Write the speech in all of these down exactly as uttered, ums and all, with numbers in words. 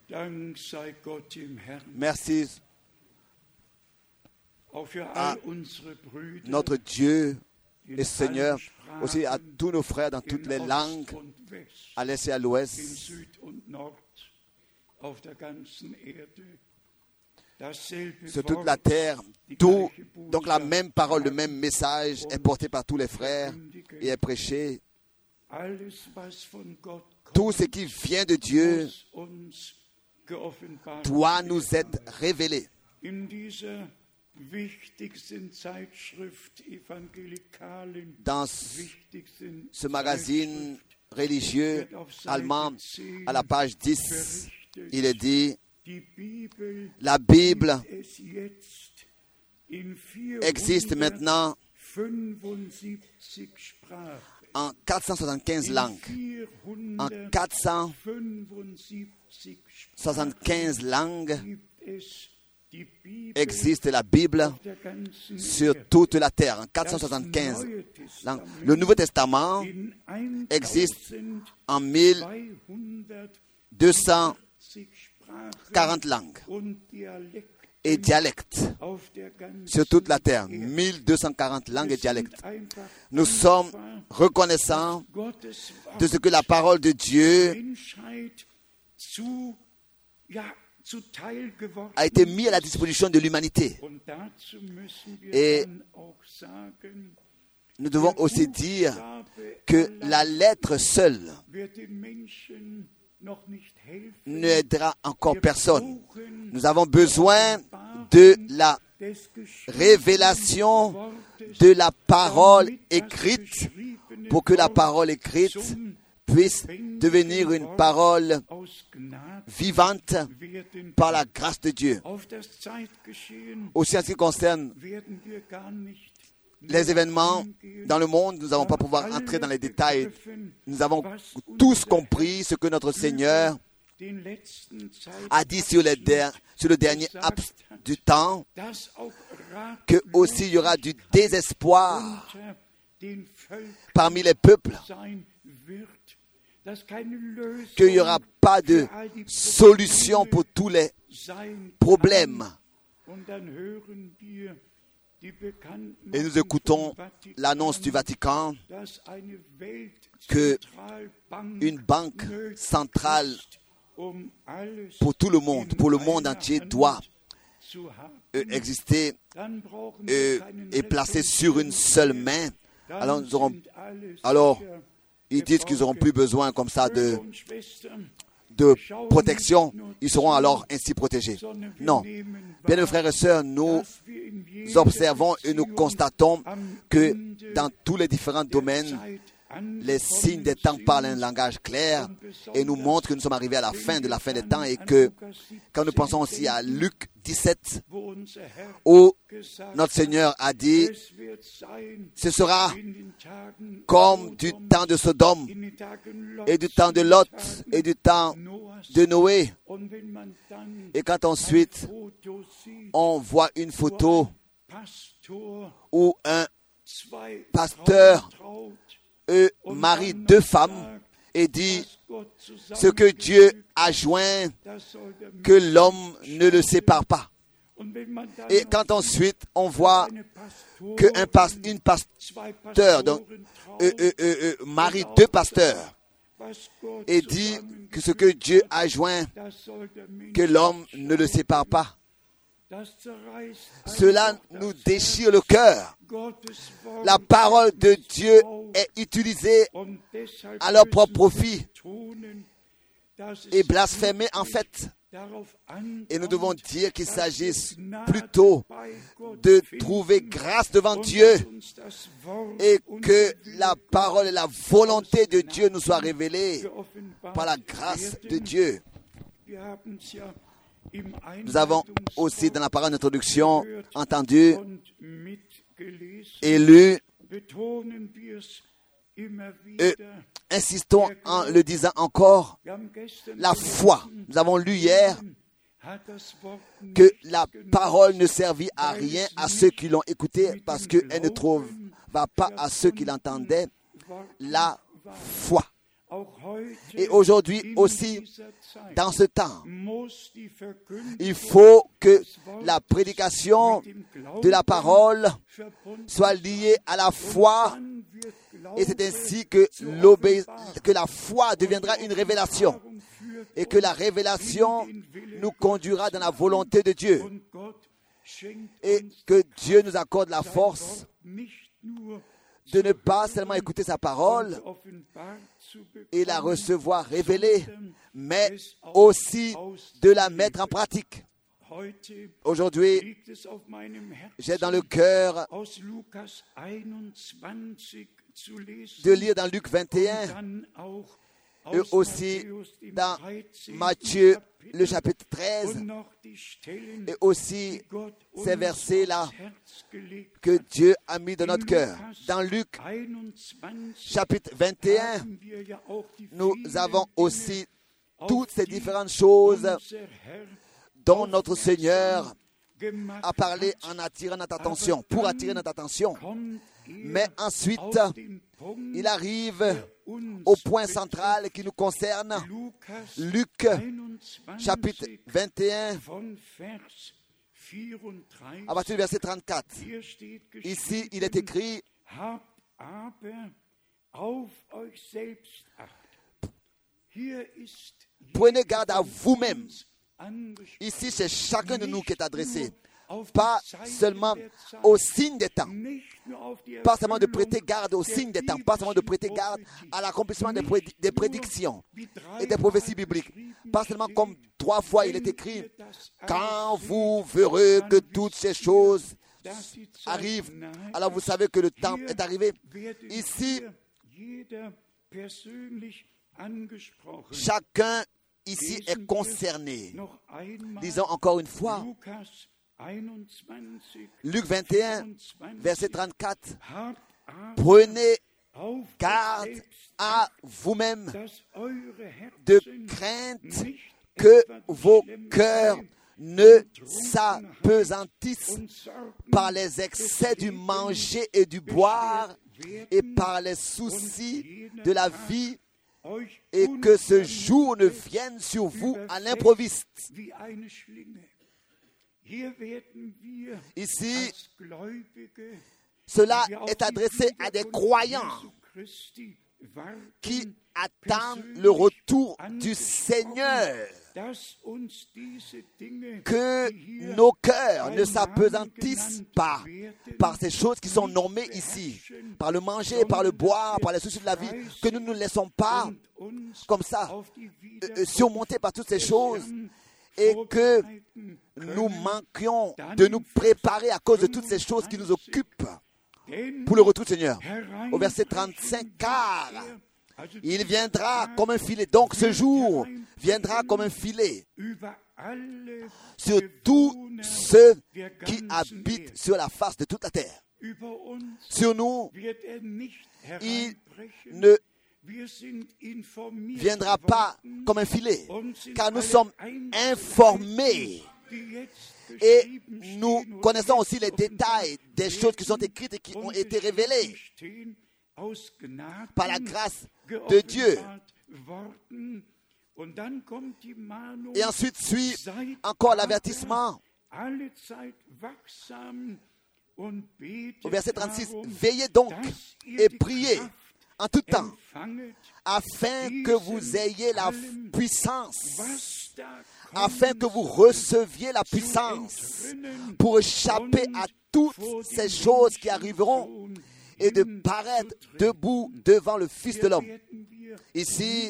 Dank sei Gott im Herrn. Merci Auch für à all unsere Brüder notre Dieu in et Seigneur, allen aussi à Sprachen, tous nos frères dans toutes in les Ost langues, und West, à l'est et à in l'ouest, Süd und Nord, auf der ganzen Erde. Dasselbe sur toute Wort, la terre. die Tout, gleiche donc la Botschaft même parole, le tragen même message est porté par tous les frères et est prêché. Alles, was von Gott Tout kommt, ce qui vient de Dieu muss uns geoffenbart doit nous werden. être révélé. In dieser wichtigsten Zeitschrift evangelikalen, Dans ce wichtigsten ce magazine religieux wird auf Seite allemand, zehn à la page dix, berichtet, il est dit, die Bibel la Bible gibt es jetzt in existe maintenant vierhundertfünfundsiebzig Sprachen. en quatre cent soixante-quinze langues. En quatre cent vierhundertfünfundsiebzig soixante-quinze langues gibt es die Bibel existe la Bible auf der ganzen sur Erde. toute la terre, en quatre cent Das soixante-quinze Neue langues. Testament Le Nouveau Testament in existe en mille deux cent zweiundachtzig Sprachen quarante langues und Dialekten et dialectes auf der ganzen sur toute la terre. Erde. mille deux cent quarante langues et Wir sind dialectes. einfach Nous sommes dankbar, reconnaissants Gottes Wort de ce que la parole de Dieu Menschheit zu, ja, zuteil geworden a été mise à la disposition de l'humanité. Und dazu müssen wir Et dann auch sagen, nous devons aussi dire Buchstabe que allein la lettre seule wird dem Menschen noch nicht helfen. ne aidera encore Wir personne. brauchen Nous avons besoin de la des geschriebenen révélation Wortes, de la parole damit das écrite geschriebene pour que la Wort parole écrite zum puisse devenir une parole aus Gnade vivante werden par la grâce de Dieu. auf das Zeitgeschehen Aussi en ce qui concerne werden wir gar nicht les événements dans le monde, nous n'allons pas pouvoir entrer dans les détails. Nous avons tous compris ce que notre Seigneur den letzten Zeit a dit sur, les der- sur le dernier laps du temps, dass auch que aussi il y aura du désespoir unter den Völkern parmi les peuples, sein wird, dass keine Lösung qu'il n'y aura pas de für all die solution pour tous les sein problèmes. kann. Und dann hören wir die Bekanntmachung Et nous écoutons vom Vatikan, l'annonce du Vatican dass eine que Weltzentralbank une banque nötig centrale ist, um alles pour tout le monde, pour le monde in entier, einer doit Hand zu haben. euh, exister Dann brauchen wir euh, keinen et placée sur une seule main. Dann Alors, nous aurons, sind alle alors sicher. ils disent qu'ils n'auront plus besoin comme ça de, Brüder und Schwestern, de protection. Ils seront alors ainsi protégés. Non. Bien, mes frères et sœurs, nous dass wir in jeder Nous observons et nous Beziehung constatons am que Ende dans tous les différents der domaines, Zeit les signes des temps parlent un langage clair et nous montrent que nous sommes arrivés à la fin de la fin des temps et que quand nous pensons aussi à Luc dix-sept, wo unser Herr où gesagt notre Seigneur a dit, es wird sein ce sera in den Tagen comme du Sodoms, temps de Sodome in den Tagen Lots, et du temps de in den Lot Tagen et du temps Noahs. de Noé. Und wenn man dann Et quand ein ensuite Foto sieht, on voit une photo wo ein Pastor où un zwei pasteur Frauen traut euh, und marie dann deux noch femmes sagt, et dit was Gott ce que Dieu zusammengefügt, a joint, das soll der que Mensch l'homme ne le sépare pas. Und wenn man dann Et noch quand sieht, ensuite on voit eine Pastorin, que un pas, une zwei pasteur donc, Pastoren traut, euh, euh, euh, euh, marie deux pasteurs was Gott et dit que ce que zusammengefügt Dieu hat, a joint, das soll der Mensch que l'homme nicht ne le scheiden. sépare pas. Das zerreißt Cela einfach nous das déchire le cœur. Gottes Wort La parole de Dieu est utilisée und deshalb à leur müssen propre wir profit betonen, dass es et blasphémée en wirklich fait. darauf Et nous devons ankommt, dire qu'il dass s'agisse wir Gnade plutôt bei Gott de finden trouver grâce devant und Dieu dass uns das Wort et und que der la Wille parole et la volonté de Dieu nous soient révélées geoffenbart par la grâce de werden. Dieu. Wir haben's ja im Nous avons aussi dans la parole d'introduction entendu und mitgelesen, et lu, betonen wir's immer euh, wieder. insistons en le disant encore, Wir haben gestern la foi. Nous avons lu hier hat das Wort que nicht la genutzt, parole ne servit à rien à ceux qui l'ont écoutée parce qu'elle ne trouva pas à ceux qui l'entendaient la foi. Et aujourd'hui aussi, dans ce temps, il faut que la prédication de la parole soit liée à la foi. Et c'est ainsi que, que la foi deviendra une révélation. Et que la révélation nous conduira dans la volonté de Dieu. Et que Dieu nous accorde la force de ne pas seulement écouter sa parole et la recevoir révélée, mais aussi de la mettre en pratique. Aujourd'hui, j'ai dans le cœur de lire dans Luc vingt et un et aussi dans Matthieu le chapitre treize et aussi ces versets-là que Dieu a mis dans notre cœur. Dans Luc chapitre vingt et un, nous avons aussi toutes ces différentes choses dont notre Seigneur a parlé en attirant notre attention, pour attirer notre attention. Mais ensuite, il arrive au point central qui nous concerne, Luc chapitre vingt et un, à partir du verset trente-quatre. Ici, il est écrit: prenez garde à vous-même. Ici, c'est chacun de nous qui est adressé. Pas seulement aux signes des temps, pas seulement de prêter garde aux signes des temps, pas seulement de prêter garde à l'accomplissement des, prédi- des prédictions et des prophéties bibliques, pas seulement comme trois fois il est écrit, quand vous verrez que toutes ces choses arrivent, alors vous savez que le temps est arrivé. Ici, chacun ici est concerné. Disons encore une fois, Luc vingt et un, verset trente-quatre. Prenez garde à vous-même de crainte que vos cœurs ne s'apesantissent par les excès du manger et du boire et par les soucis de la vie, et que ce jour ne vienne sur vous à l'improviste. Ici, cela est adressé à des croyants qui attendent le retour du Seigneur. Que nos cœurs ne s'apesantissent pas par ces choses qui sont nommées ici, par le manger, par le boire, par les soucis de la vie, que nous ne nous laissons pas comme ça euh, surmonter par toutes ces choses, et que nous manquions de nous préparer à cause de toutes ces choses qui nous occupent pour le retour du Seigneur. Au verset trente-cinq, car il viendra comme un filet. Donc ce jour viendra comme un filet sur tous ceux qui habitent sur la face de toute la terre. Sur nous, il ne viendra pas comme un filet, car nous sommes informés et nous connaissons aussi les détails des choses qui sont écrites et qui ont été révélées par la grâce de Dieu. Et ensuite suit encore l'avertissement. Au verset trente-six, veillez donc et priez en tout temps, afin que vous ayez la puissance, afin que vous receviez la puissance pour échapper à toutes ces choses qui arriveront et de paraître debout devant le Fils de l'homme. Ici,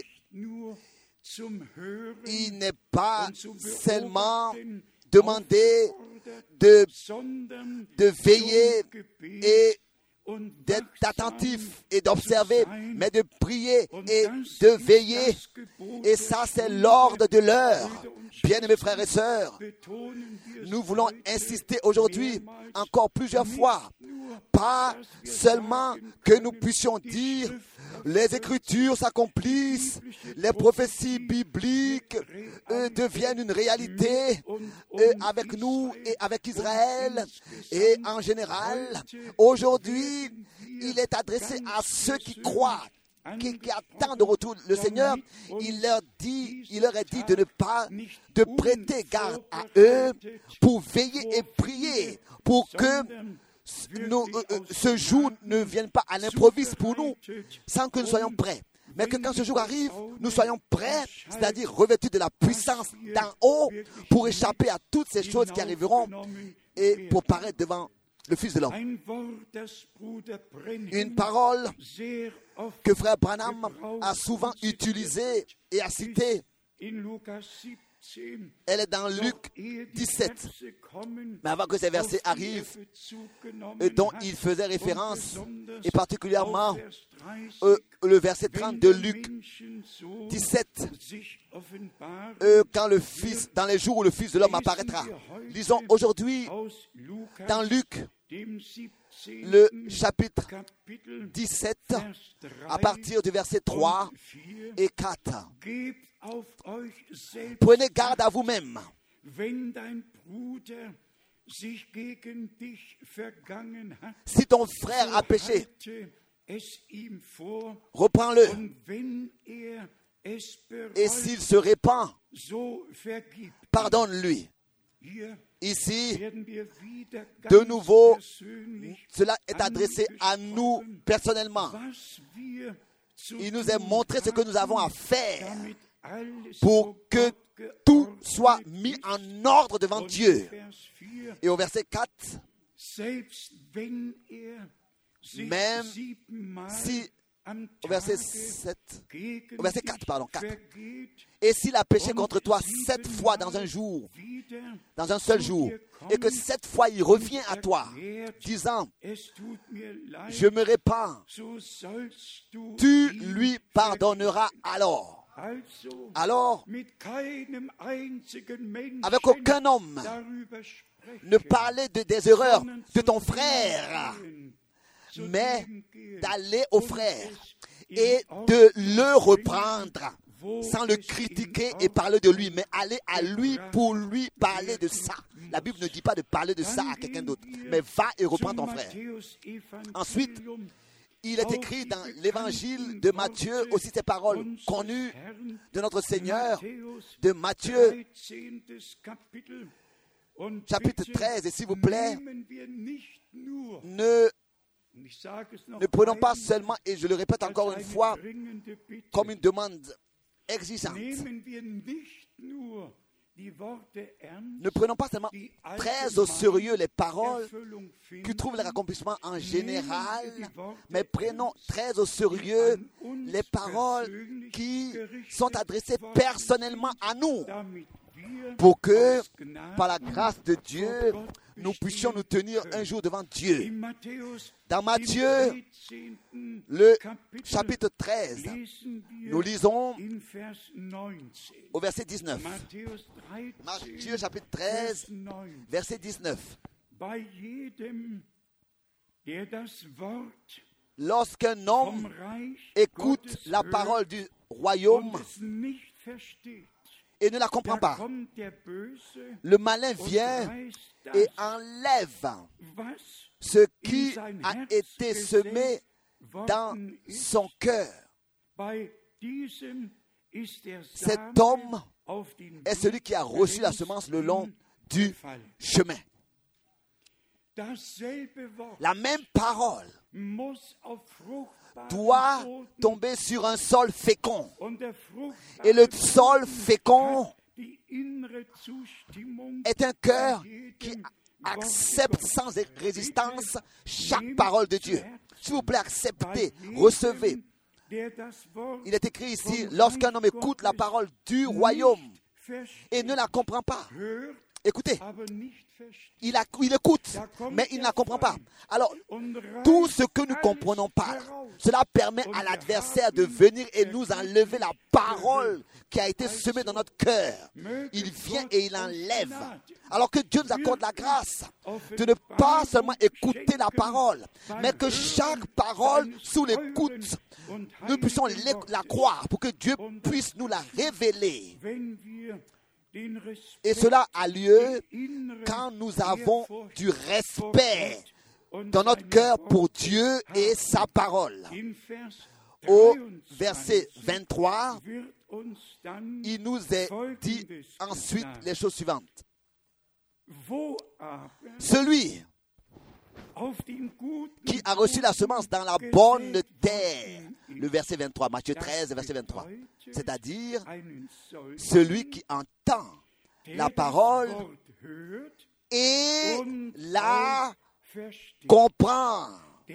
il n'est pas seulement demandé de, de veiller et d'être attentif et d'observer, mais de prier et de veiller. Et ça, c'est l'ordre de l'heure. Bien-aimés frères et sœurs, nous voulons insister aujourd'hui encore plusieurs fois, pas seulement que nous puissions dire les Écritures s'accomplissent, les prophéties bibliques euh, deviennent une réalité euh, avec nous et avec Israël et en général. Aujourd'hui, il est adressé à ceux qui croient qui, qui attendent de retour le Seigneur, il leur dit, il leur est dit de ne pas, de prêter garde à eux pour veiller et prier, pour que nous, euh, ce jour ne vienne pas à l'improviste pour nous, sans que nous soyons prêts. Mais que quand ce jour arrive, nous soyons prêts, c'est-à-dire revêtus de la puissance d'en haut pour échapper à toutes ces choses qui arriveront et pour paraître devant le Fils de l'homme. Une parole que frère Branham a souvent utilisée et a citée. Elle est dans Luc dix-sept. Mais avant que ces versets arrivent, et dont il faisait référence, et particulièrement euh, le verset trente de Luc dix-sept, euh, quand le Fils, dans les jours où le Fils de l'homme apparaîtra. Lisons aujourd'hui dans Luc, le chapitre dix-sept, à partir du verset trois et quatre. Prenez garde à vous-même. Si ton frère a péché, reprends-le. Et s'il se répand, pardonne-lui. Ici, de nouveau, cela est adressé à nous personnellement. Il nous est montré ce que nous avons à faire pour que tout soit mis en ordre devant Dieu. Et au verset quatre, même si, au verset sept, au verset quatre, pardon, quatre, et s'il a péché contre toi sept fois dans un jour, dans un seul jour, et que sept fois il revient à toi, disant, je me répands, tu lui pardonneras alors. Alors, avec aucun homme, ne parler de, des erreurs de ton frère, mais d'aller au frère et de le reprendre sans le critiquer et parler de lui, mais aller à lui pour lui parler de ça. La Bible ne dit pas de parler de ça à quelqu'un d'autre, mais va et reprends ton frère. Ensuite, il est écrit dans l'évangile de Matthieu, aussi ces paroles connues de notre Seigneur, de Matthieu, chapitre treize, et s'il vous plaît, ne, ne prenons pas seulement, et je le répète encore une fois, comme une demande exigeante. Ne prenons pas seulement très au sérieux les paroles qui trouvent leur accomplissement en général, mais prenons très au sérieux les paroles qui sont adressées personnellement à nous, pour que, par la grâce de Dieu, nous puissions nous tenir un jour devant Dieu. Dans Matthieu, le chapitre treize, nous lisons au verset dix-neuf. Matthieu chapitre treize, verset dix-neuf. Lorsqu'un homme écoute la parole du royaume et ne la comprend pas, le malin vient et enlève ce qui a été semé dans son cœur. Cet homme est celui qui a reçu la semence le long du chemin. La même parole doit tomber sur un sol fécond. Et le sol fécond est un cœur qui accepte sans résistance chaque parole de Dieu. S'il vous plaît, acceptez, recevez. Il est écrit ici, lorsqu'un homme écoute la parole du royaume et ne la comprend pas. Écoutez, il, a, il écoute, mais il ne la comprend pas. Alors, tout ce que nous ne comprenons pas, cela permet à l'adversaire de venir et nous enlever la parole qui a été semée dans notre cœur. Il vient et il enlève. Alors que Dieu nous accorde la grâce de ne pas seulement écouter la parole, mais que chaque parole sous l'écoute, nous puissions la croire pour que Dieu puisse nous la révéler. Et cela a lieu quand nous avons du respect dans notre cœur pour Dieu et sa parole. au verset vingt-trois, il nous est dit ensuite les choses suivantes. Celui qui a reçu la semence dans la bonne terre, le verset vingt-trois, Matthieu treize, verset vingt-trois, c'est-à-dire celui qui entend la parole et la comprend,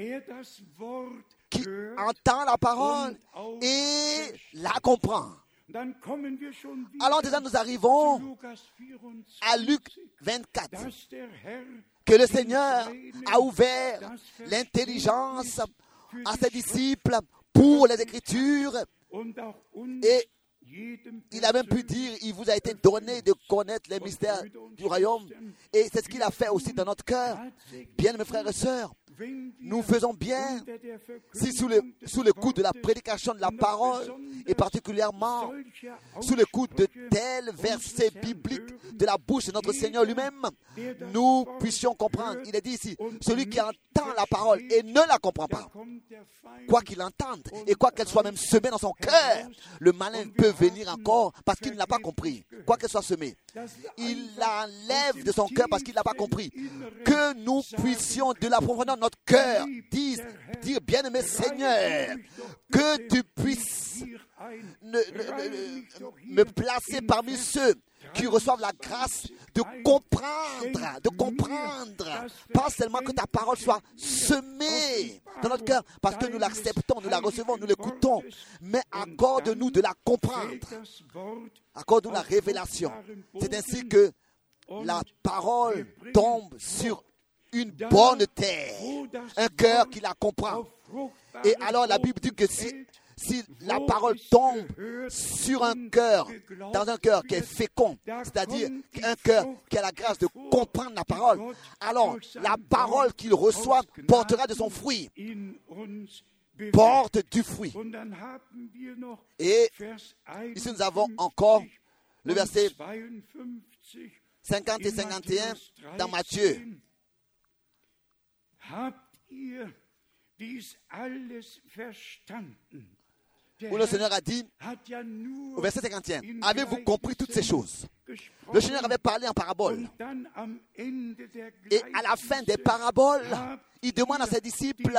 qui entend la parole et la comprend. Alors déjà nous arrivons à Luc vingt-quatre, que le Seigneur a ouvert l'intelligence à ses disciples pour les Écritures, et il a même pu dire, il vous a été donné de connaître les mystères du royaume, et c'est ce qu'il a fait aussi dans notre cœur. Bien, mes frères et sœurs, nous faisons bien si sous le, sous le coup de la prédication de la parole, et particulièrement sous le coup de tels versets bibliques de la bouche de notre Seigneur lui-même, nous puissions comprendre. Il est dit ici, celui qui entend la parole et ne la comprend pas, quoi qu'il entende et quoi qu'elle soit même semée dans son cœur, le malin peut venir encore parce qu'il ne l'a pas compris, quoi qu'elle soit semée. Il l'enlève de son cœur parce qu'il ne l'a pas compris. Que nous puissions de la profondeur de notre cœur dire, dire bien-aimé Seigneur, que tu puisses ne, ne, ne, me placer parmi ceux qui reçoivent la grâce de comprendre, de comprendre, pas seulement que ta parole soit semée dans notre cœur, parce que nous l'acceptons, nous la recevons, nous l'écoutons, mais accorde-nous de la comprendre, accorde-nous la révélation. C'est ainsi que la parole tombe sur une bonne terre, un cœur qui la comprend. Et alors la Bible dit que si Si la parole tombe sur un cœur, dans un cœur qui est fécond, c'est-à-dire un cœur qui a la grâce de comprendre la parole, alors la parole qu'il reçoit portera de son fruit, porte du fruit. Et ici nous avons encore le verset cinquante et cinquante et un dans Matthieu. Où le Seigneur a dit, au verset cinquante et un, avez-vous compris toutes ces choses? Le Seigneur avait parlé en parabole. Et à la fin des paraboles, il demande à ses disciples,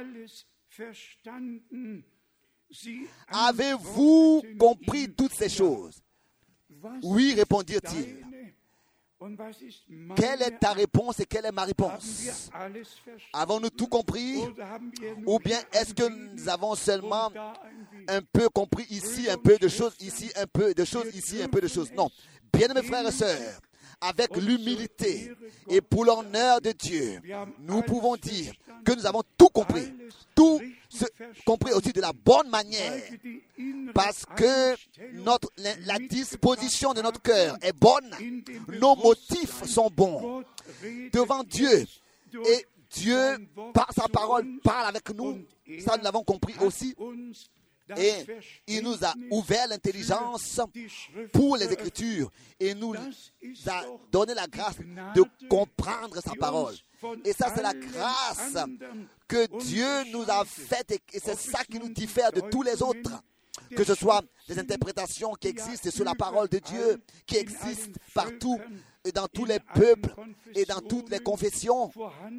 avez-vous compris toutes ces choses? Oui, répondirent-ils. Quelle est ta réponse et quelle est ma réponse? Avons-nous tout compris? Ou bien est-ce que nous avons seulement un peu compris ici, un peu de choses ici, un peu de choses ici, un peu de choses? Non. Bien-aimés frères et sœurs, avec l'humilité et pour l'honneur de Dieu, nous pouvons dire que nous avons tout compris, tout ce, compris aussi de la bonne manière, parce que notre, la, la disposition de notre cœur est bonne, nos motifs sont bons devant Dieu, et Dieu, par sa parole, parle avec nous. Ça, nous l'avons compris aussi. Et il nous a ouvert l'intelligence pour les Écritures et nous a donné la grâce de comprendre sa parole. Et ça, c'est la grâce que Dieu nous a faite et c'est ça qui nous diffère de tous les autres. Que ce soit des interprétations qui existent sur la parole de Dieu, qui existent partout, et dans tous les peuples et dans toutes les confessions,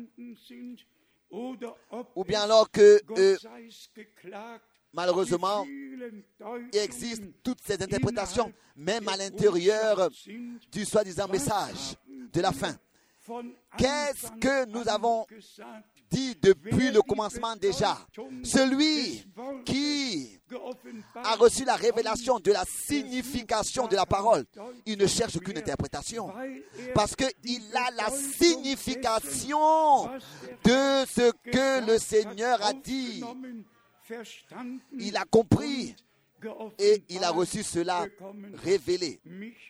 ou bien alors que euh, malheureusement, il existe toutes ces interprétations, même à l'intérieur du soi-disant message de la fin. Qu'est-ce que nous avons dit depuis le commencement déjà? Celui qui a reçu la révélation de la signification de la parole, il ne cherche qu'une interprétation, parce qu'il a la signification de ce que le Seigneur a dit. Il a compris et il a reçu cela révélé.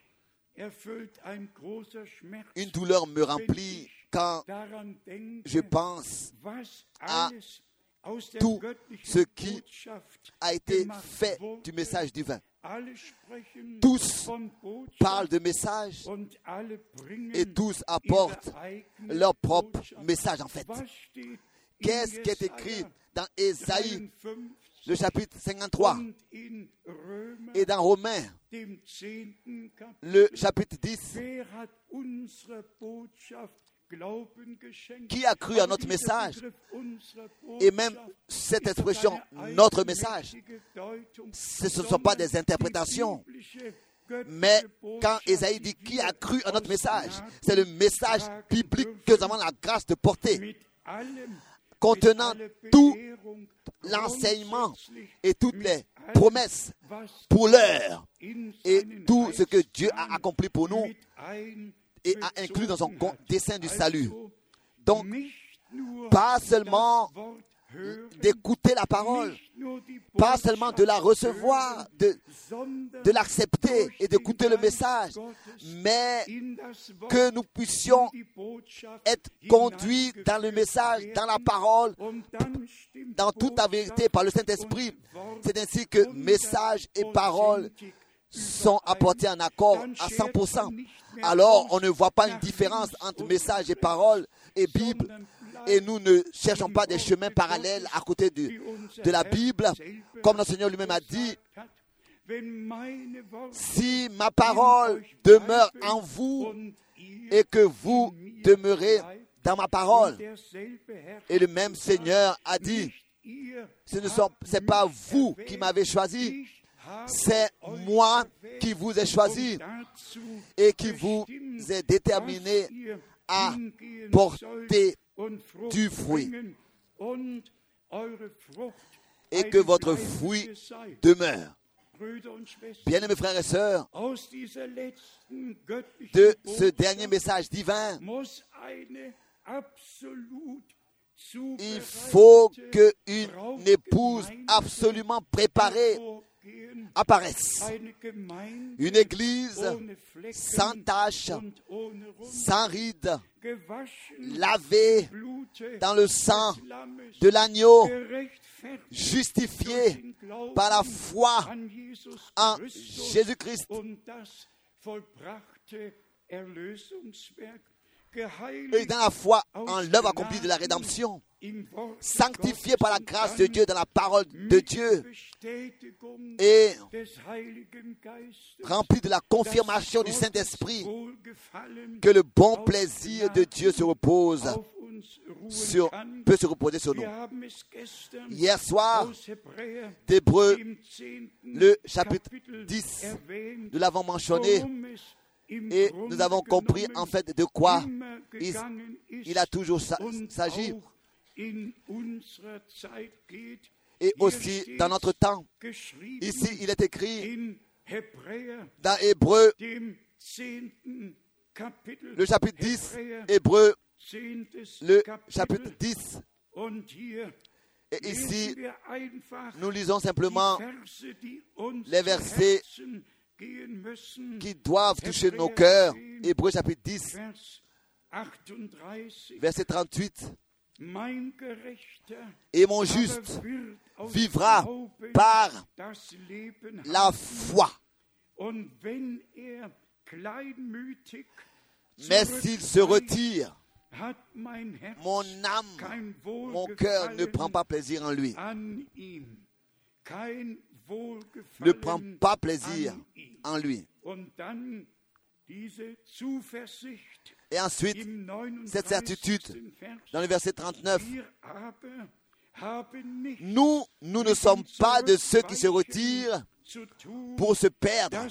Une douleur me remplit quand je pense à tout ce qui a été fait du message divin. Tous parlent de message et tous apportent leur propre message en fait. Qu'est-ce qui est écrit dans Ésaïe le chapitre cinquante-trois, und in Römer, et dans Romains, dem zehnten le Kapitel, chapitre dix, wer hat unsere Botschaft Glauben geschenkt? qui a cru à Aber notre dieser message? Begriff unserer Et même Botschaft cette ist doch expression, eine notre message, eigenmächtige Deutung, ce ne sont pas des sondern interprétations. die biblische, göttliche Mais quand Botschaft, Ésaïe dit die qui a wir cru à notre aus message, Gnaden c'est le message tragen biblique que nous avons dürfen, la grâce de porter, mit allem, contenant mit aller tout Belehrung, l'enseignement grundsätzlich, et toutes mit les allem, promesses was pour l'heure in et seinen tout ce que Dieu a Heilsplan accompli pour nous mit et a inclus dans son einbezogen hat. dessein du salut. Also, Donc, nicht nur pas seulement das Wort hören, d'écouter la parole, nicht nur die pas seulement de la Botschaft recevoir, hören, de, sondern de l'accepter durch et d'écouter den le Geist message, Gottes mais in das Wort, que nous puissions in die Botschaft être conduits hineingeführt dans le message, dans la werden. parole, Und dann stimmt dans toute la Botschaft vérité par le Saint-Esprit. und Wort C'est ainsi que message et parole hundertprozentig sont apportés en accord Dann à schert cent pour cent. man nicht mehr Alors, aus on ne voit pas une nach différence links entre und message et rechts, parole et Bible. sondern Et bleibt nous ne cherchons die pas des Worte chemins parallèles Gottes, à côté du- wie unser de la Herr Bible. selber Comme notre Seigneur lui-même a dit, gesagt hat, wenn meine Worte si ma in parole euch demeure bleiben en vous und ihr et que vous in mir demeurez bleibt, dans ma und parole. derselbe Herr Et le hat même gesagt, Seigneur a dit, nicht ihr ce ne habt sont, c'est pas mich vous erwählt, qui m'avez choisi, ich habe c'est euch moi erwählt qui vous ai choisi und dazu et qui vous bestimmt, ai déterminé dass ihr à hingehen porter sollt und Frucht du fruit bringen und eure Frucht et eine que votre bleibende fruit sei. demeure. Brüder und Schwestern, Bien-aimés frères et sœurs, aus dieser letzten göttlichen de ce Botschaft dernier message divin, muss eine absolut il faut zubereitete qu'une épouse Brautgemeinde absolument préparée hervorgehen, apparaisse. eine Gemeinde Une église ohne Flecken sans tache, und ohne Runzel, sans rides, gewaschen lavée im Blute dans le sang des Lammes, de l'agneau, gerechtfertigt justifiée durch den Glauben par la foi an Jesus en Christus Jésus-Christ und das vollbrachte Erlösungswerk, et geheiligt dans la foi aus en l'œuvre accomplie de la Gnaden rédemption, im Wort sanctifié Gottes par la und grâce dann de Dieu dans la parole de mit Dieu Bestätigung et des Heiligen Geistes, rempli de la confirmation du Saint-Esprit, que le bon plaisir de Dieu se repose sur, peut se reposer sur nous. Hier soir, d'Hébreux, le chapitre dix, nous l'avons mentionné et nous avons compris en fait de quoi il, il a toujours s'agi. Et aussi dans notre temps, ici il est écrit dans Hébreux, le chapitre dix, Hébreux, le chapitre dix. Et ici, nous lisons simplement les versets qui doivent toucher nos cœurs. Hébreux chapitre dix, verset trente-huit. Et mon juste vivra par la foi. Mais s'il se retire, mon âme, mon cœur ne prend pas plaisir en lui. Ne prend pas plaisir en lui. Et ensuite, cette certitude, dans le verset trente-neuf, nous, nous ne sommes pas de ceux qui se retirent pour se perdre,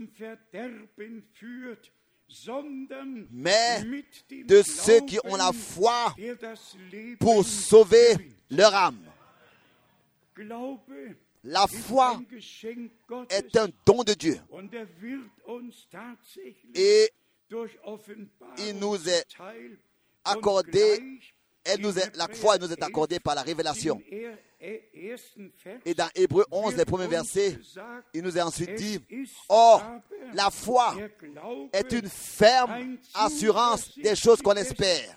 mais de ceux qui ont la foi pour sauver leur âme. La foi est un don de Dieu et il nous est accordé, elle nous est, la foi nous est accordée par la révélation. Et dans Hébreux onze, les premiers versets, il nous est ensuite dit, or, la foi est une ferme assurance des choses qu'on espère.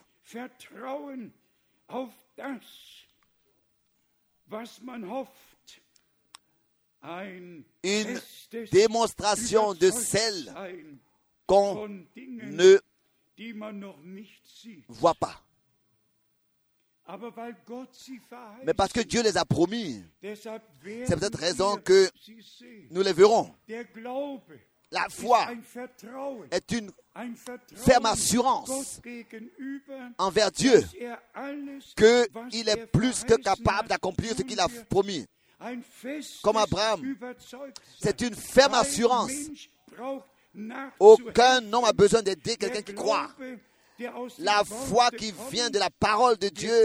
Une démonstration de celle qu'on ne voit pas. mais parce que Dieu les a promis. C'est peut-être raison que nous les verrons. La foi est une ferme assurance envers Dieu qu'il est plus que capable d'accomplir ce qu'il a promis. Comme Abraham, c'est une ferme assurance. Aucun homme a besoin d'aider quelqu'un qui croit. La foi qui vient de la parole de Dieu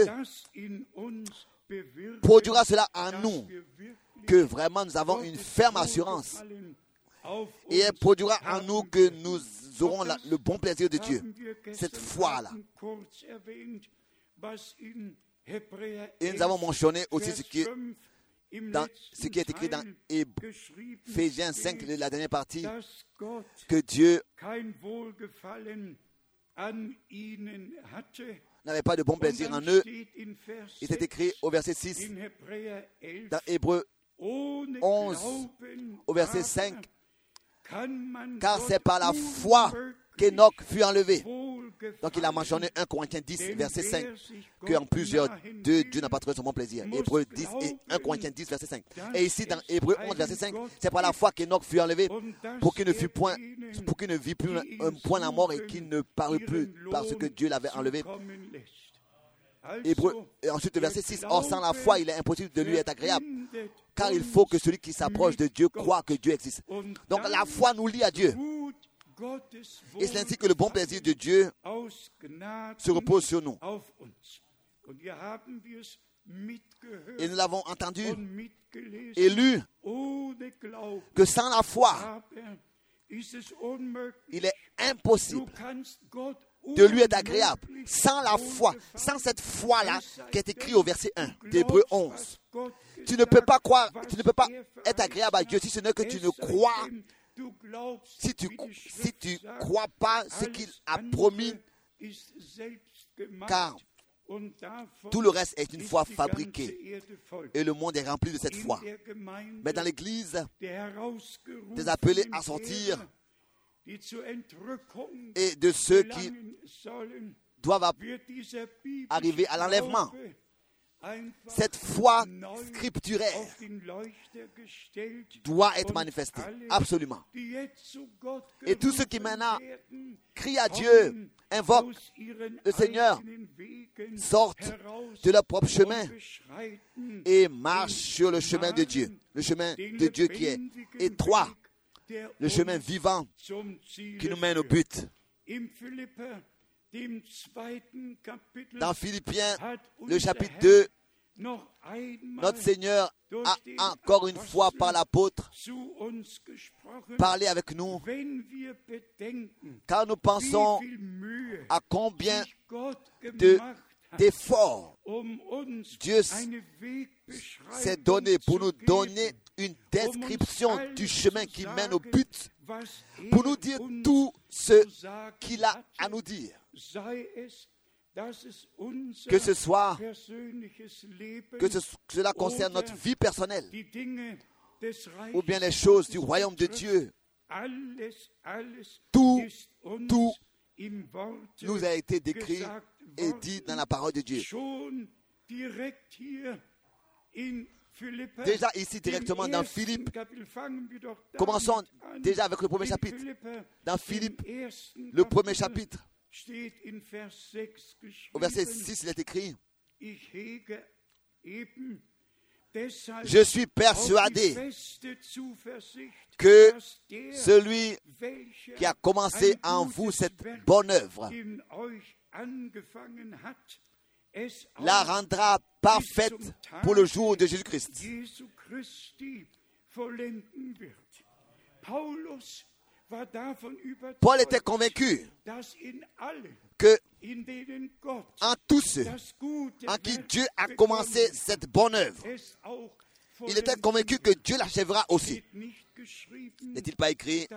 produira cela en nous, que vraiment nous avons une ferme assurance. Et elle produira en nous que nous aurons la, le bon plaisir de Dieu. Cette foi-là. Et nous avons mentionné aussi ce qui est, dans, ce qui est écrit dans Éphésiens cinq, la dernière partie, que Dieu n'avait pas de bon plaisir en eux. Il est écrit au verset six, dans Hébreux onze, au verset cinq, car c'est par la foi qu'Enoch fut enlevé. Donc il a mentionné un Corinthiens dix, verset cinq, qu'en plusieurs d'eux, Dieu n'a pas trouvé son bon plaisir. Hébreux dix et un Corinthiens dix, verset cinq. Et ici, dans Hébreux onze, verset cinq, c'est par la foi qu'Enoch fut enlevé pour qu'il ne fût point, pour qu'il ne vit plus un point la mort et qu'il ne parut plus parce que Dieu l'avait enlevé. Hébreux, et ensuite, verset six, or sans la foi, il est impossible de lui être agréable, car il faut que celui qui s'approche de Dieu croit que Dieu existe. Donc la foi nous lie à Dieu. Et c'est ainsi que le bon plaisir de Dieu se repose sur nous. Et nous l'avons entendu et lu que sans la foi, il est impossible de lui être agréable. Sans la foi, sans cette foi-là qui est écrite au verset un d'Hébreux onze, tu ne peux pas croire, tu ne peux pas être agréable à Dieu si ce n'est que tu ne crois, si tu si tu crois pas ce qu'il a promis, car tout le reste est une foi fabriquée et le monde est rempli de cette foi. Mais dans l'Église, des appelés à sortir et de ceux qui doivent arriver à l'enlèvement, cette foi scripturaire doit être manifestée, absolument. Et tous ceux qui maintenant crient à Dieu, invoquent le Seigneur, sortent de leur propre chemin et marchent sur le chemin de Dieu, le chemin de Dieu qui est étroit, le chemin vivant qui nous mène au but. Dans Philippiens, le chapitre deux, notre Seigneur a encore une fois par l'apôtre parlé avec nous, car nous pensons à combien de, d'efforts Dieu s'est donné pour nous donner une description du chemin qui mène au but, pour nous dire tout ce qu'il a à nous dire. Que ce soit, que ce, cela concerne notre vie personnelle, ou bien les choses du royaume de Dieu, tout, tout nous a été décrit et dit dans la parole de Dieu. Déjà ici directement dans Philippe, commençons déjà avec le premier chapitre. Dans Philippe, le premier chapitre, au verset six, il est écrit: je suis persuadé que celui qui a commencé en vous cette bonne œuvre la rendra parfaite pour le jour de Jésus-Christ. Paul était convaincu que en tous ceux en qui Dieu a commencé cette bonne œuvre, il était convaincu que Dieu l'achèvera aussi. N'est-il pas écrit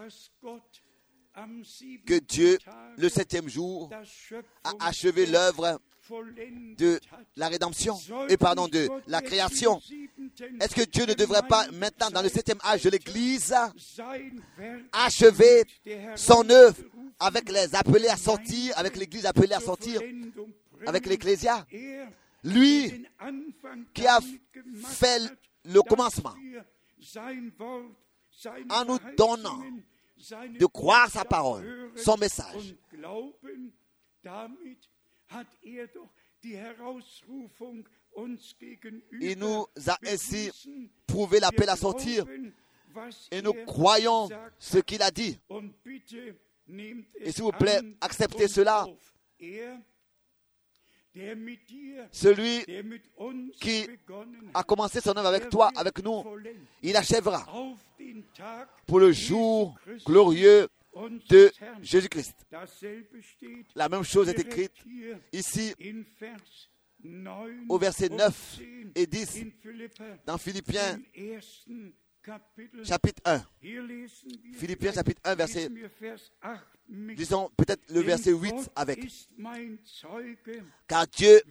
que Dieu, le septième jour, a achevé l'œuvre de la rédemption, et pardon, de la création? Est-ce que Dieu ne devrait pas maintenant, dans le septième âge de l'Église, achever son œuvre avec les appelés à sortir, avec l'Église appelée à sortir, avec l'Ecclésia? Lui qui a fait le commencement, en nous donnant de croire sa parole, son message. Il nous a ainsi prouvé l'appel à sortir et nous croyons ce qu'il a dit. Et s'il vous plaît, acceptez cela. Celui qui a commencé son œuvre avec toi, avec nous, il achèvera pour le jour glorieux de Jésus-Christ. La même chose est écrite ici au verset neuf et dix dans Philippiens chapitre un. Philippiens chapitre un, verset, disons peut-être le verset huit avec. Car Dieu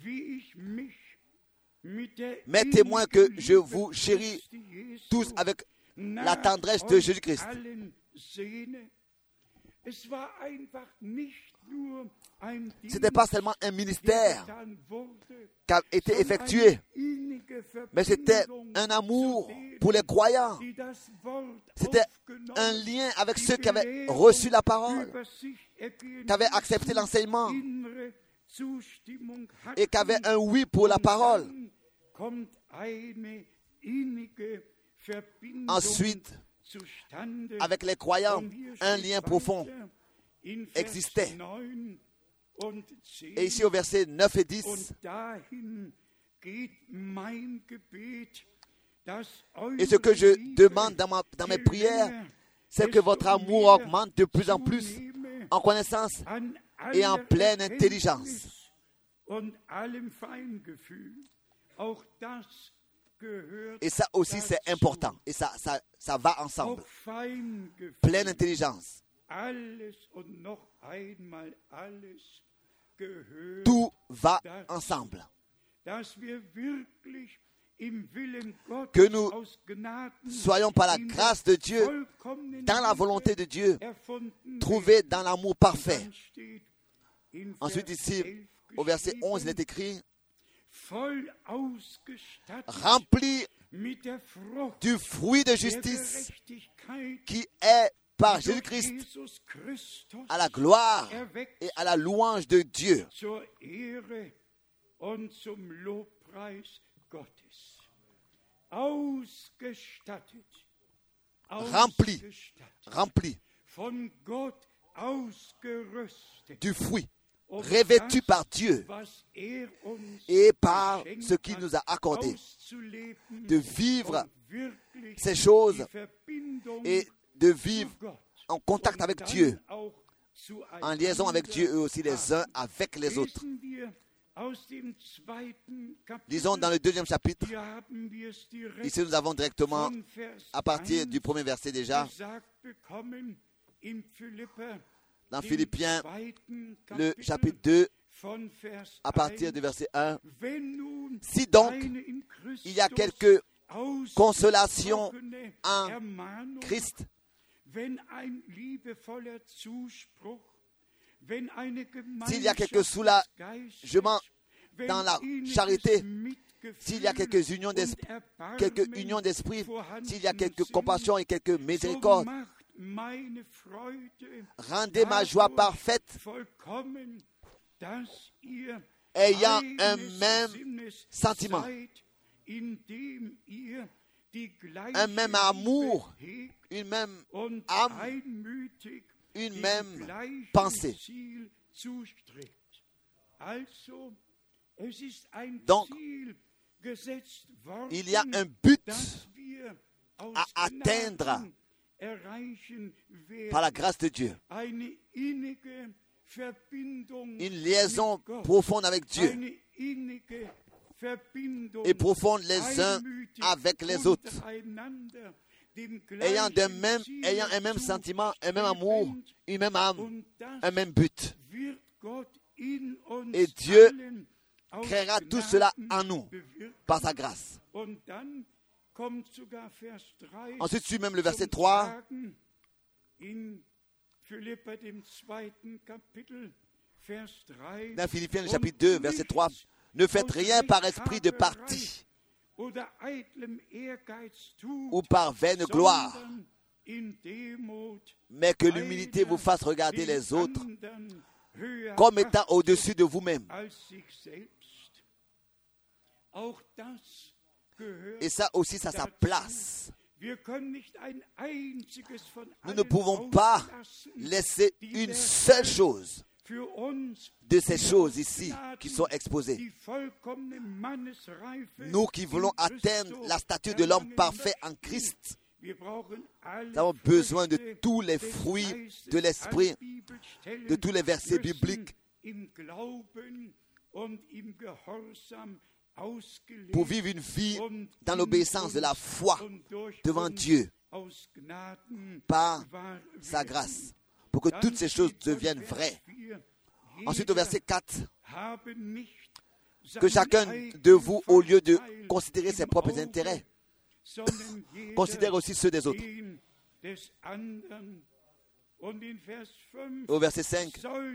m'est témoin que je vous chéris tous avec la tendresse de Jésus-Christ. Ce n'était pas seulement un ministère qui a été effectué, mais c'était un amour pour les croyants. C'était un lien avec ceux qui avaient reçu la parole, qui avaient accepté l'enseignement et qui avaient un oui pour la parole. Ensuite, avec les croyants, un lien profond existait. Et ici au verset neuf et dix, et ce que je demande dans, ma, dans mes prières, c'est que votre amour augmente de plus en plus en connaissance et en pleine intelligence. Et ça aussi c'est important. Et ça, ça, ça va ensemble. Pleine intelligence. Tout va ensemble. Que nous soyons par la grâce de Dieu, dans la volonté de Dieu, trouvés dans l'amour parfait. Ensuite ici, au verset onze, il est écrit, rempli du fruit de justice qui est par Jésus-Christ à la gloire et à la louange de Dieu. Rempli, rempli du fruit, revêtu par Dieu et par ce qu'il nous a accordé, de vivre ces choses et de vivre en contact avec Dieu, en liaison avec Dieu et aussi les uns avec les autres. Lisons dans le deuxième chapitre. Ici, nous avons directement, à partir du premier verset déjà, dans Philippiens, le chapitre deux, à partir du verset un. Si donc, il y a quelque consolation en Christ, s'il y a quelques soulagements dans la charité, s'il y a quelques unions d'esprit, quelques unions d'esprit, s'il y a quelques compassions et quelques miséricordes, rendez ma joie parfaite, ayant un même sentiment, un même amour, une même âme, une même pensée. Donc, il y a un but à atteindre par la grâce de Dieu. Une liaison profonde avec Dieu et profonde les uns avec les autres, ayant, de même, ayant un même sentiment, un même amour, une même âme, un même but. Et Dieu créera tout cela en nous par sa grâce. Ensuite suit même le verset trois. Dans Philippiens, le chapitre deux, verset trois, Ne faites rien par esprit de parti ou par vaine gloire, mais que l'humilité vous fasse regarder les autres comme étant au-dessus de vous-même. Et ça aussi, ça a sa place. Nous ne pouvons pas laisser une seule chose de ces choses ici qui sont exposées. Nous qui voulons atteindre la stature de l'homme parfait en Christ, nous avons besoin de tous les fruits de l'esprit, de tous les versets bibliques pour vivre une vie dans l'obéissance de la foi devant Dieu par sa grâce, pour que toutes ces choses deviennent vraies. Ensuite, au verset quatre, que chacun de vous, au lieu de considérer ses propres intérêts, considère aussi ceux des autres. Au verset cinq,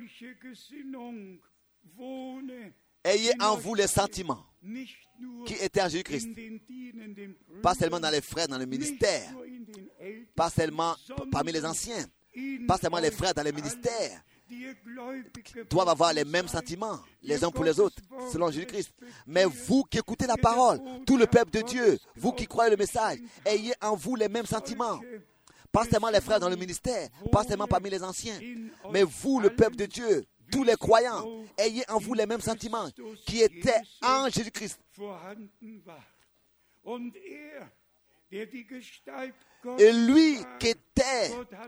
ayez en vous les sentiments qui étaient en Jésus-Christ, pas seulement dans les frères, dans le ministère, pas seulement parmi les anciens, pas seulement les frères dans les ministères, doivent avoir les mêmes sentiments les uns pour les autres, selon Jésus-Christ. Mais vous qui écoutez la parole, tout le peuple de Dieu, vous qui croyez le message, ayez en vous les mêmes sentiments. Pas seulement les frères dans le ministère, pas seulement parmi les anciens, mais vous, le peuple de Dieu, tous les croyants, ayez en vous les mêmes sentiments qui étaient en Jésus-Christ. Et lui qui était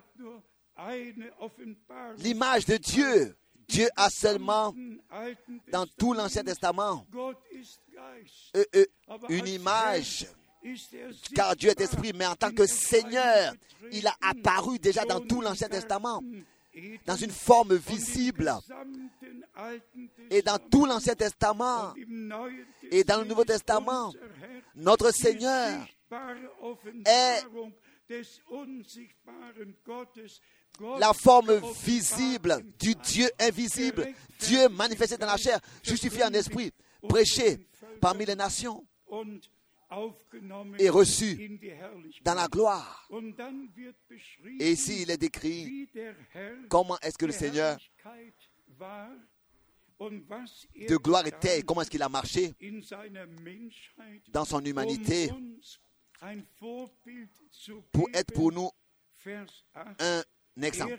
l'image de Dieu, Dieu a seulement, dans tout l'Ancien Testament, euh, euh, une image, car Dieu est esprit, mais en tant que Seigneur, il a apparu déjà dans tout l'Ancien Testament, dans une forme visible. Et dans tout l'Ancien Testament et dans le Nouveau Testament, notre Seigneur est la forme visible du Dieu invisible, Dieu manifesté dans la chair, justifié en esprit, prêché parmi les nations et reçu dans la gloire. Et ici, il est décrit comment est-ce que le Seigneur de gloire était et comment est-ce qu'il a marché dans son humanité pour être pour nous un exemple.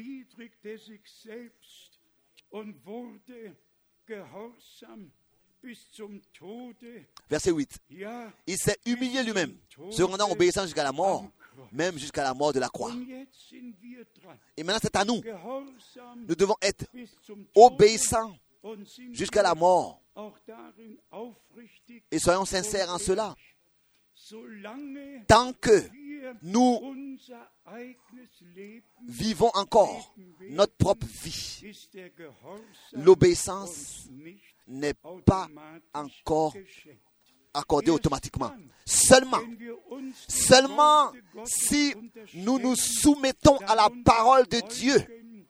Verset huit. Il s'est humilié lui-même, se rendant obéissant jusqu'à la mort, même jusqu'à la mort de la croix. Et maintenant, c'est à nous. Nous devons être obéissants jusqu'à la mort. Et soyons sincères en cela. Tant que nous vivons encore notre propre vie, l'obéissance n'est pas encore accordée automatiquement. Seulement, seulement si nous nous soumettons à la parole de Dieu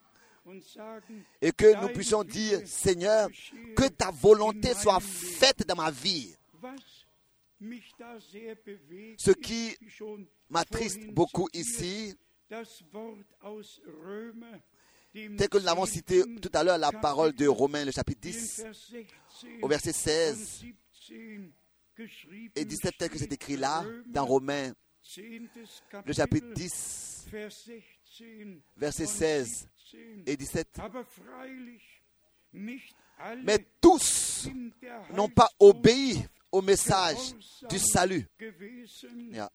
et que nous puissions dire, Seigneur, que ta volonté soit faite dans ma vie. Ce qui m'attriste beaucoup ici, tel que nous l'avons cité tout à l'heure, la parole de Romains, le chapitre dix, au verset seize et dix-sept, tel que c'est écrit là, dans Romains, le chapitre dix, verset seize et dix-sept. Mais tous n'ont pas obéi au message du salut. Yeah.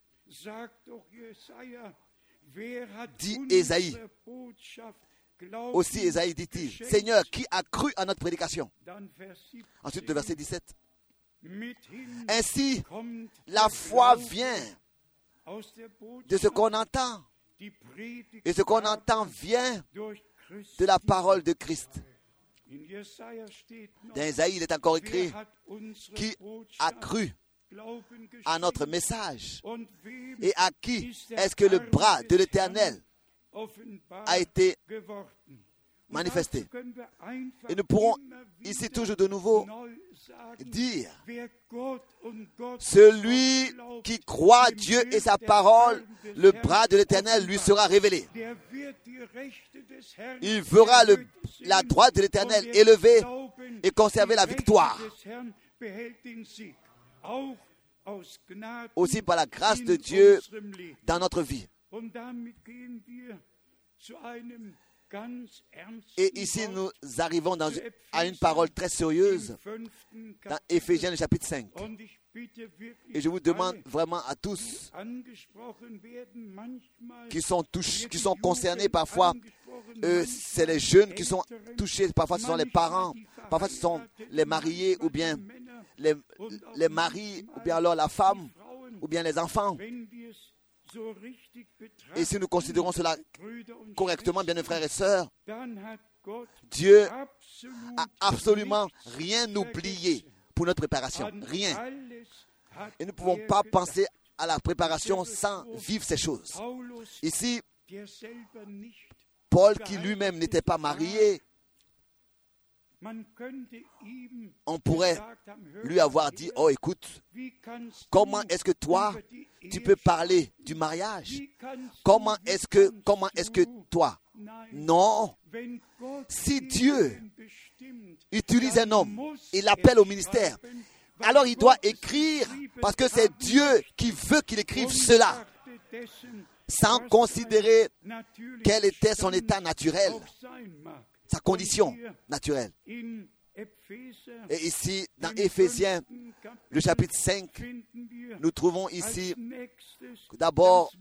Dit Ésaïe. Aussi Ésaïe dit-il, Seigneur, qui a cru à notre prédication? Ensuite, le verset dix-sept. Ainsi, la foi vient de ce qu'on entend. Et ce qu'on entend vient de la parole de Christ. Dans Ésaïe, il est encore écrit, qui a cru à notre message et à qui est-ce que le bras de l'Éternel a été manifester. Et nous pourrons ici toujours de nouveau dire, celui qui croit Dieu et sa parole, le bras de l'Éternel lui sera révélé. Il verra le, la droite de l'Éternel élevée et conserver la victoire. Aussi par la grâce de Dieu dans notre vie. Et ici, nous arrivons dans, à une parole très sérieuse dans Éphésiens, le chapitre cinq. Et je vous demande vraiment à tous qui sont, touch, qui sont concernés, parfois, euh, c'est les jeunes qui sont touchés, parfois ce sont les parents, parfois ce sont les mariés ou bien les, les maris, ou bien alors la femme, ou bien les enfants. Et si nous considérons cela correctement, bien mes frères et sœurs, Dieu a absolument rien oublié pour notre préparation. Rien. Et nous ne pouvons pas penser à la préparation sans vivre ces choses. Ici, Paul, qui lui-même n'était pas marié, on pourrait lui avoir dit, oh écoute, comment est-ce que toi, tu peux parler du mariage? Comment est-ce que, comment est-ce que toi? Non. Si Dieu utilise un homme et l'appelle au ministère, alors il doit écrire parce que c'est Dieu qui veut qu'il écrive cela, sans considérer quel était son état naturel, sa condition naturelle. Et ici, dans Éphésiens, le chapitre cinq, nous trouvons ici d'abord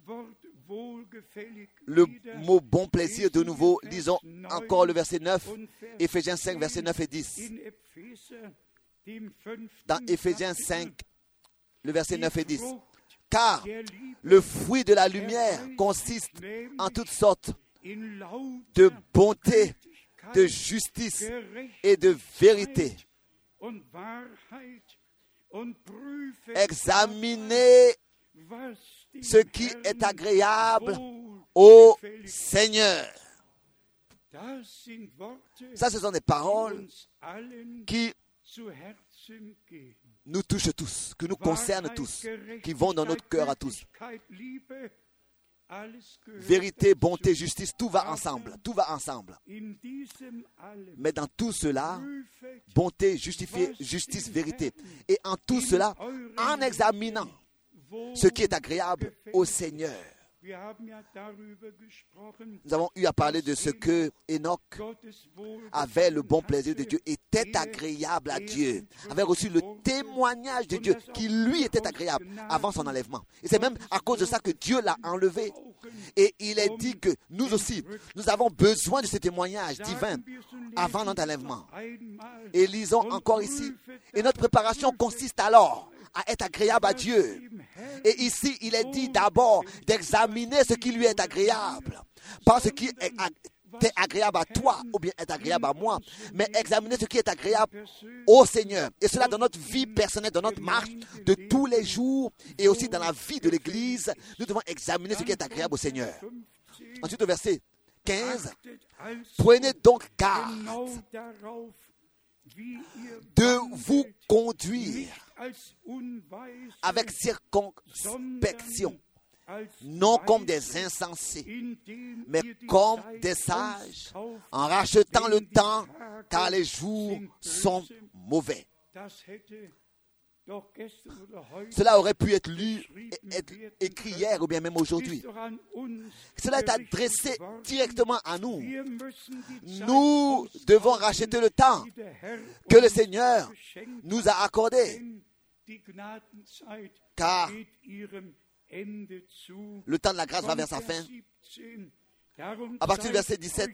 le mot bon plaisir. De nouveau, lisons encore le verset neuf, Éphésiens cinq, versets neuf et dix. Dans Éphésiens cinq, le verset neuf et dix. Car le fruit de la lumière consiste en toutes sortes de bonté, de justice et de vérité. Examinez ce qui est agréable au Seigneur. Ça, ce sont des paroles qui nous touchent tous, qui nous concernent tous, qui vont dans notre cœur à tous. Vérité, bonté, justice, tout va ensemble, tout va ensemble. Mais dans tout cela, bonté, justifié, justice, vérité. Et en tout cela, en examinant ce qui est agréable au Seigneur. Nous avons eu à parler de ce que Enoch avait le bon plaisir de Dieu, était agréable à Dieu, avait reçu le témoignage de Dieu qui lui était agréable avant son enlèvement. Et c'est même à cause de ça que Dieu l'a enlevé. Et il est dit que nous aussi, nous avons besoin de ce témoignage divin avant notre enlèvement. Et lisons encore ici. Et notre préparation consiste alors à être agréable à Dieu. Et ici, il est dit d'abord d'examiner ce qui lui est agréable. Pas ce qui est agréable à toi ou bien est agréable à moi, mais examiner ce qui est agréable au Seigneur. Et cela dans notre vie personnelle, dans notre marche de tous les jours et aussi dans la vie de l'Église, nous devons examiner ce qui est agréable au Seigneur. Ensuite, au verset quinze, prenez donc garde de vous conduire avec circonspection, non comme des insensés, mais comme des sages, en rachetant le temps, car les jours sont mauvais. Cela aurait pu être lu, être écrit hier ou bien même aujourd'hui. Cela est adressé directement à nous. Nous devons racheter le temps que le Seigneur nous a accordé, car le temps de la grâce va vers sa fin. À partir du verset dix-sept,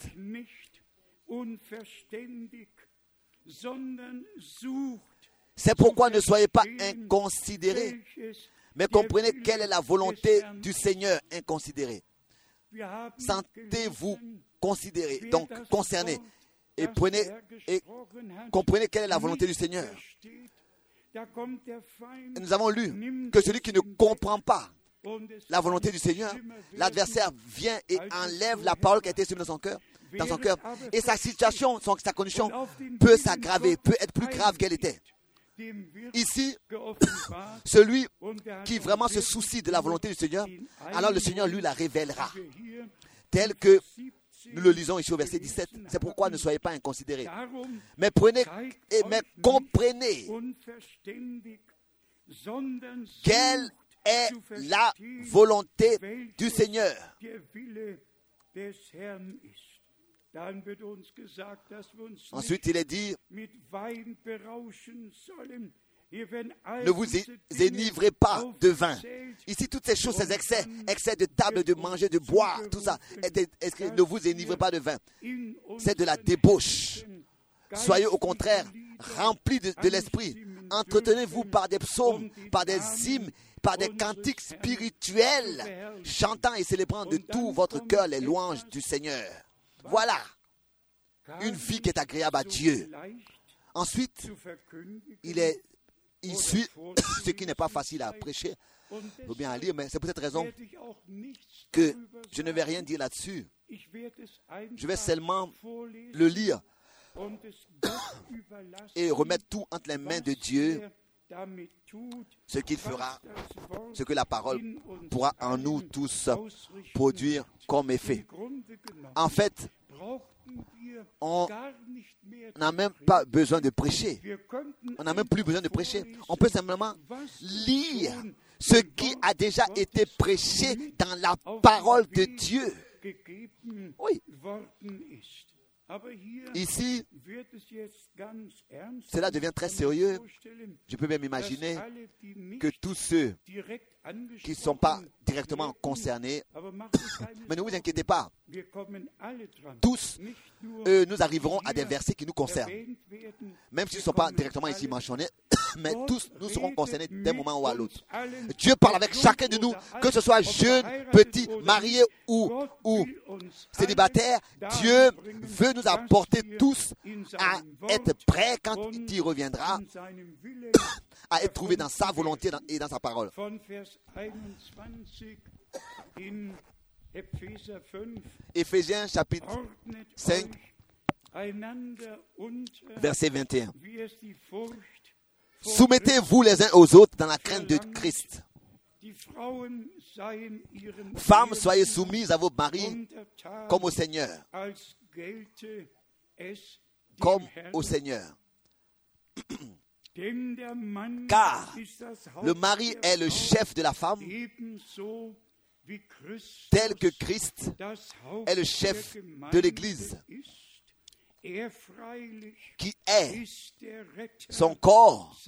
c'est pourquoi ne soyez pas inconsidérés, mais comprenez quelle est la volonté du Seigneur inconsidérée. Sentez-vous considérés, donc concernés, et prenez et comprenez quelle est la volonté du Seigneur. Et nous avons lu que celui qui ne comprend pas la volonté du Seigneur, l'adversaire vient et enlève la parole qui a été sur son cœur. dans son cœur. Et sa situation, son, sa condition peut s'aggraver, peut être plus grave qu'elle était. Ici, celui qui vraiment se soucie de la volonté du Seigneur, alors le Seigneur lui la révélera. Tel que nous le lisons ici au verset dix-sept. C'est pourquoi ne soyez pas inconsidérés. Mais prenez et mais comprenez quelle est la volonté du Seigneur. Ensuite, il est dit, ne vous énivrez pas de vin. Ici, toutes ces choses, ces excès, excès de table, de manger, de boire, tout ça, ne vous énivrez pas de vin. C'est de la débauche. Soyez au contraire remplis de, de l'esprit. Entretenez-vous par des psaumes, par des hymnes, par des cantiques spirituels, chantant et célébrant de tout votre cœur les louanges du Seigneur. Voilà une vie qui est agréable à Dieu. Ensuite, il est il suit ce qui n'est pas facile à prêcher ou bien à lire, mais c'est pour cette raison que je ne vais rien dire là-dessus. Je vais seulement le lire et remettre tout entre les mains de Dieu, ce qu'il fera, ce que la parole pourra en nous tous produire comme effet. En fait, on n'a même pas besoin de prêcher. On n'a même plus besoin de prêcher. On peut simplement lire ce qui a déjà été prêché dans la parole de Dieu. Oui. Ici, cela devient très sérieux. Je peux même imaginer que tous ceux qui ne sont pas directement concernés, mais ne vous inquiétez pas, tous euh, nous arriverons à des versets qui nous concernent. Même s'ils ne sont pas directement ici mentionnés, mais tous nous serons concernés d'un moment ou à l'autre. Dieu parle avec chacun de nous, que ce soit jeune, petit, marié ou, ou célibataire. Dieu veut nous apporter tous à être prêts quand il reviendra, à être trouvés dans sa volonté et dans sa parole. Éphésiens chapitre cinq, verset vingt et un. Soumettez-vous les uns aux autres dans la crainte de Christ. Femmes, soyez soumises à vos maris comme au Seigneur. Comme au Seigneur. Car le mari est le chef de la femme, tel que Christ est le chef de l'Église, qui est son corps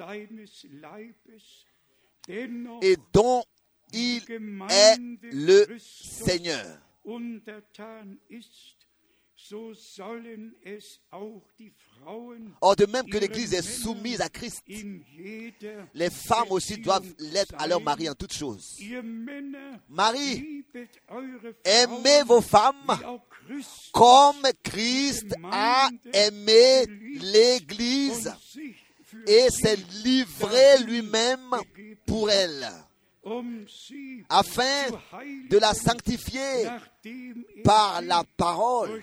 et dont il est le Seigneur. Or, de même que l'Église est soumise à Christ, les femmes aussi doivent l'être à leur mari en toutes choses. Marie, aimez vos femmes comme Christ a aimé l'Église et s'est livré lui-même pour elle, afin de la sanctifier par la parole,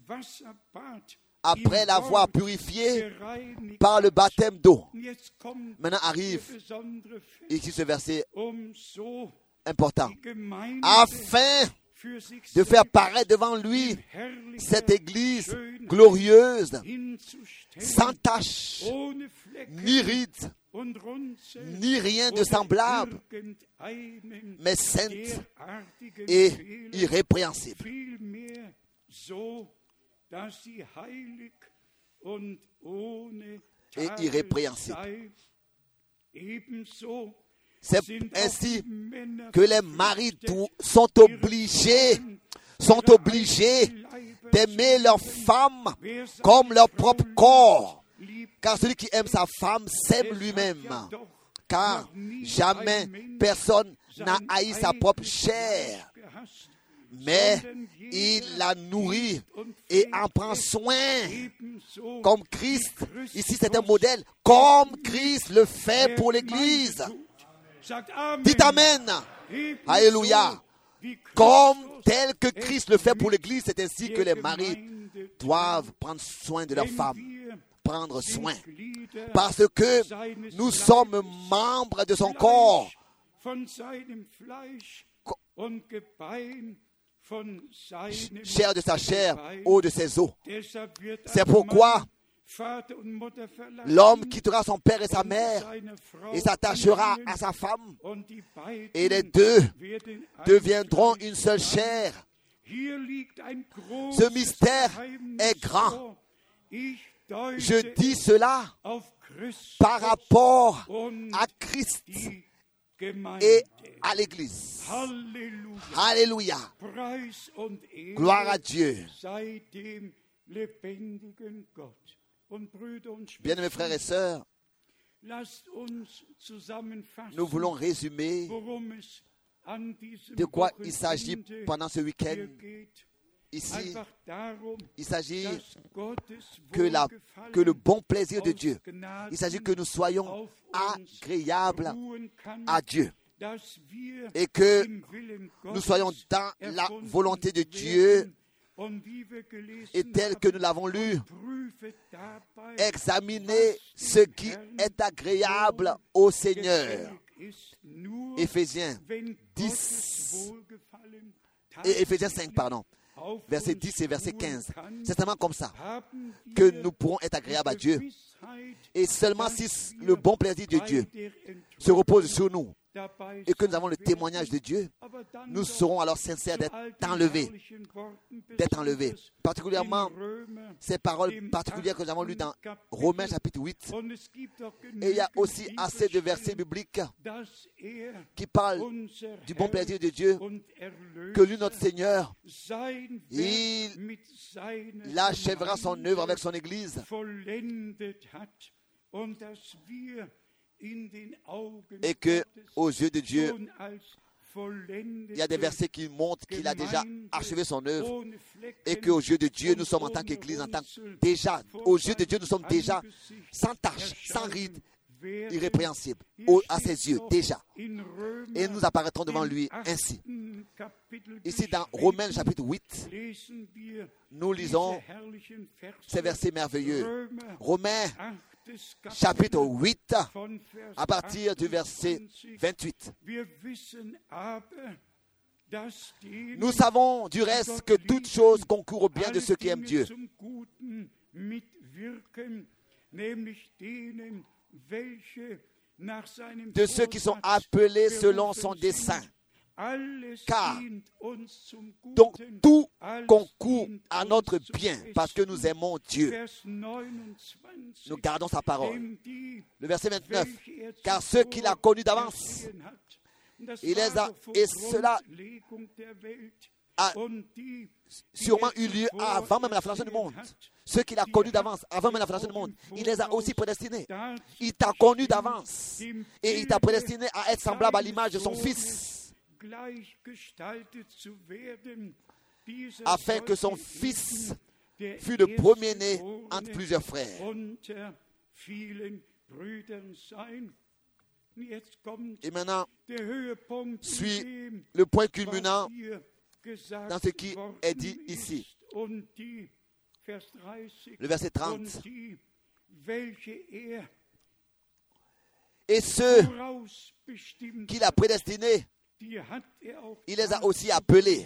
après l'avoir purifiée par le baptême d'eau. Maintenant arrive ici ce verset important. Afin de faire paraître devant lui cette Église glorieuse, sans tache, ni ride, ni rien de semblable, mais sainte et irrépréhensible. Et irrépréhensible. C'est ainsi que les maris sont obligés, sont obligés d'aimer leur femme comme leur propre corps. Car celui qui aime sa femme s'aime lui-même. Car jamais personne n'a haï sa propre chair, mais il la nourrit et en prend soin, comme Christ. Ici, c'est un modèle, comme Christ le fait pour l'Église. Dites Amen. Alléluia. Comme tel que Christ le fait pour l'Église, c'est ainsi que les maris doivent prendre soin de leurs femmes, prendre soin, parce que nous sommes membres de son corps, chair de sa chair, eau de ses os. C'est pourquoi l'homme quittera son père et sa mère et s'attachera à sa femme, et les deux deviendront une seule chair. Ce mystère est grand. Je dis cela par rapport à Christ et à l'Église. Alléluia. Gloire à Dieu. Bien-aimés frères et sœurs, nous voulons résumer de quoi il s'agit pendant ce week-end. Ici, il s'agit que, la, que le bon plaisir de Dieu, il s'agit que nous soyons agréables à Dieu et que nous soyons dans la volonté de Dieu. Et tel que nous l'avons lu, examinez ce qui est agréable au Seigneur. Éphésiens dix et Éphésiens cinq, pardon, verset dix et verset quinze. C'est seulement comme ça que nous pourrons être agréables à Dieu. Et seulement si le bon plaisir de Dieu se repose sur nous et que nous avons le témoignage de Dieu, nous serons alors sincères d'être enlevés, d'être enlevés. Particulièrement, ces paroles particulières que nous avons lues dans Romains chapitre huit. Et il y a aussi assez de versets bibliques qui parlent du bon plaisir de Dieu, que lui, notre Seigneur, il, il achèvera son œuvre avec son Église. Et que, aux yeux de Dieu, il y a des versets qui montrent qu'il a déjà achevé son œuvre, et qu'aux yeux de Dieu, nous sommes en tant qu'Église, en tant que déjà, aux yeux de Dieu, nous sommes déjà sans tache, sans ride, irrépréhensibles, à ses yeux, déjà. Et nous apparaîtrons devant lui ainsi. Ici, dans Romains chapitre huit, nous lisons ces versets merveilleux. Romains chapitre huit, à partir du verset vingt-huit. Nous savons du reste que toute chose concourt au bien de ceux qui aiment Dieu, de ceux qui sont appelés selon son dessein. Car donc tout concourt à notre bien parce que nous aimons Dieu. Nous gardons sa parole. Le verset vingt-neuf. Car ceux qu'il a connus d'avance, il les a, et cela a sûrement eu lieu avant même la fondation du monde. Ceux qu'il a connus d'avance, avant même la fondation du monde, il les a aussi prédestinés. Il t'a connu d'avance et il t'a prédestiné à être semblable à l'image de son Fils, afin que son Fils fût le premier-né entre plusieurs frères. Et maintenant, suit le point culminant dans ce qui est dit ici. Le verset trente. Et ceux qu'il a prédestinés, il les a aussi appelés.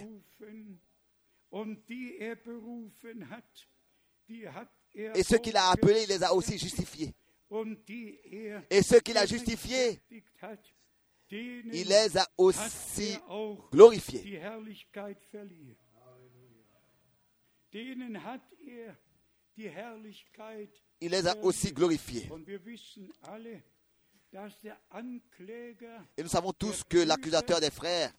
Et ceux qu'il a appelés, il les a aussi justifiés. Et ceux qu'il a justifiés, il les a aussi glorifiés. Il les a aussi glorifiés. Et nous savons tous que l'accusateur des frères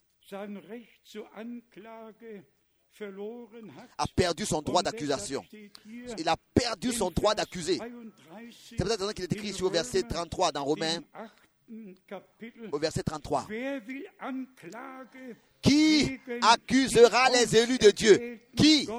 a perdu son droit d'accusation. Il a perdu son droit d'accuser. C'est peut-être ça qu'il est écrit sur le verset trente-trois dans Romains, au verset trente-trois. Qui accusera les élus de Dieu? Qui?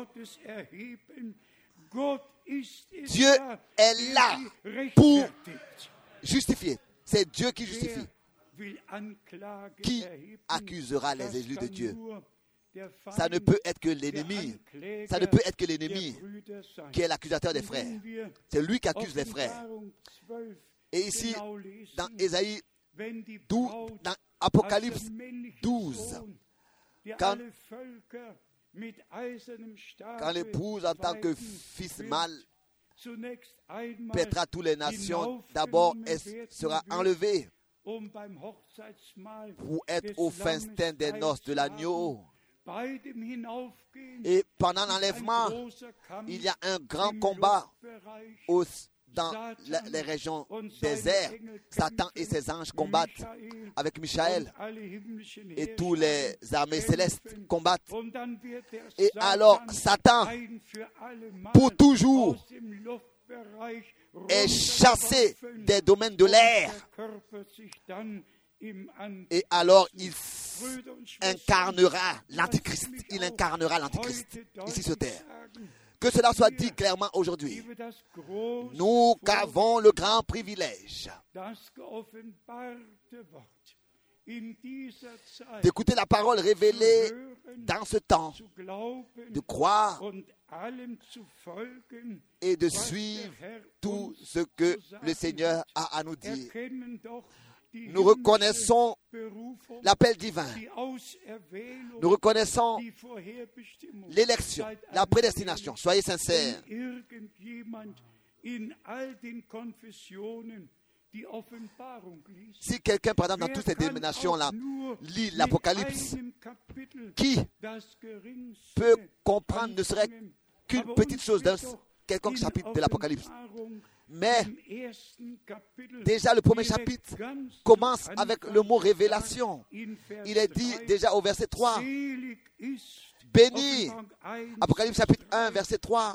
Dieu est là pour justifier. C'est Dieu qui justifie. Qui accusera les élus de Dieu? ça ne peut être que l'ennemi. Ça ne peut être que l'ennemi qui est l'accusateur des frères. C'est lui qui accuse les frères. Et ici, dans Ésaïe douze, dans Apocalypse douze, quand, quand l'épouse en tant que fils mâle pètera toutes les nations, d'abord elle sera enlevée pour être au festin des noces de l'agneau. Et pendant l'enlèvement, il y a un grand combat au, dans la, les régions désertes. Satan et ses anges combattent avec Michaël et tous les armées célestes combattent. Et alors Satan, pour toujours, est chassé des domaines de l'air. Et alors il incarnera l'Antichrist. Il incarnera l'Antichrist ici sur terre. Que cela soit dit clairement aujourd'hui. Nous avons le grand privilège d'écouter la parole révélée dans ce temps, de croire et de suivre tout ce que le Seigneur a à nous dire. Nous reconnaissons l'appel divin. Nous reconnaissons l'élection, la prédestination. Soyez sincères. Si quelqu'un, par exemple, dans toutes ces dénominations-là, lit l'Apocalypse, qui peut comprendre ne serait qu'une petite chose d'un quelconque chapitre de l'Apocalypse? Mais déjà le premier chapitre commence avec le mot révélation. Il est dit déjà au verset trois. Béni, Apocalypse chapitre un, verset trois.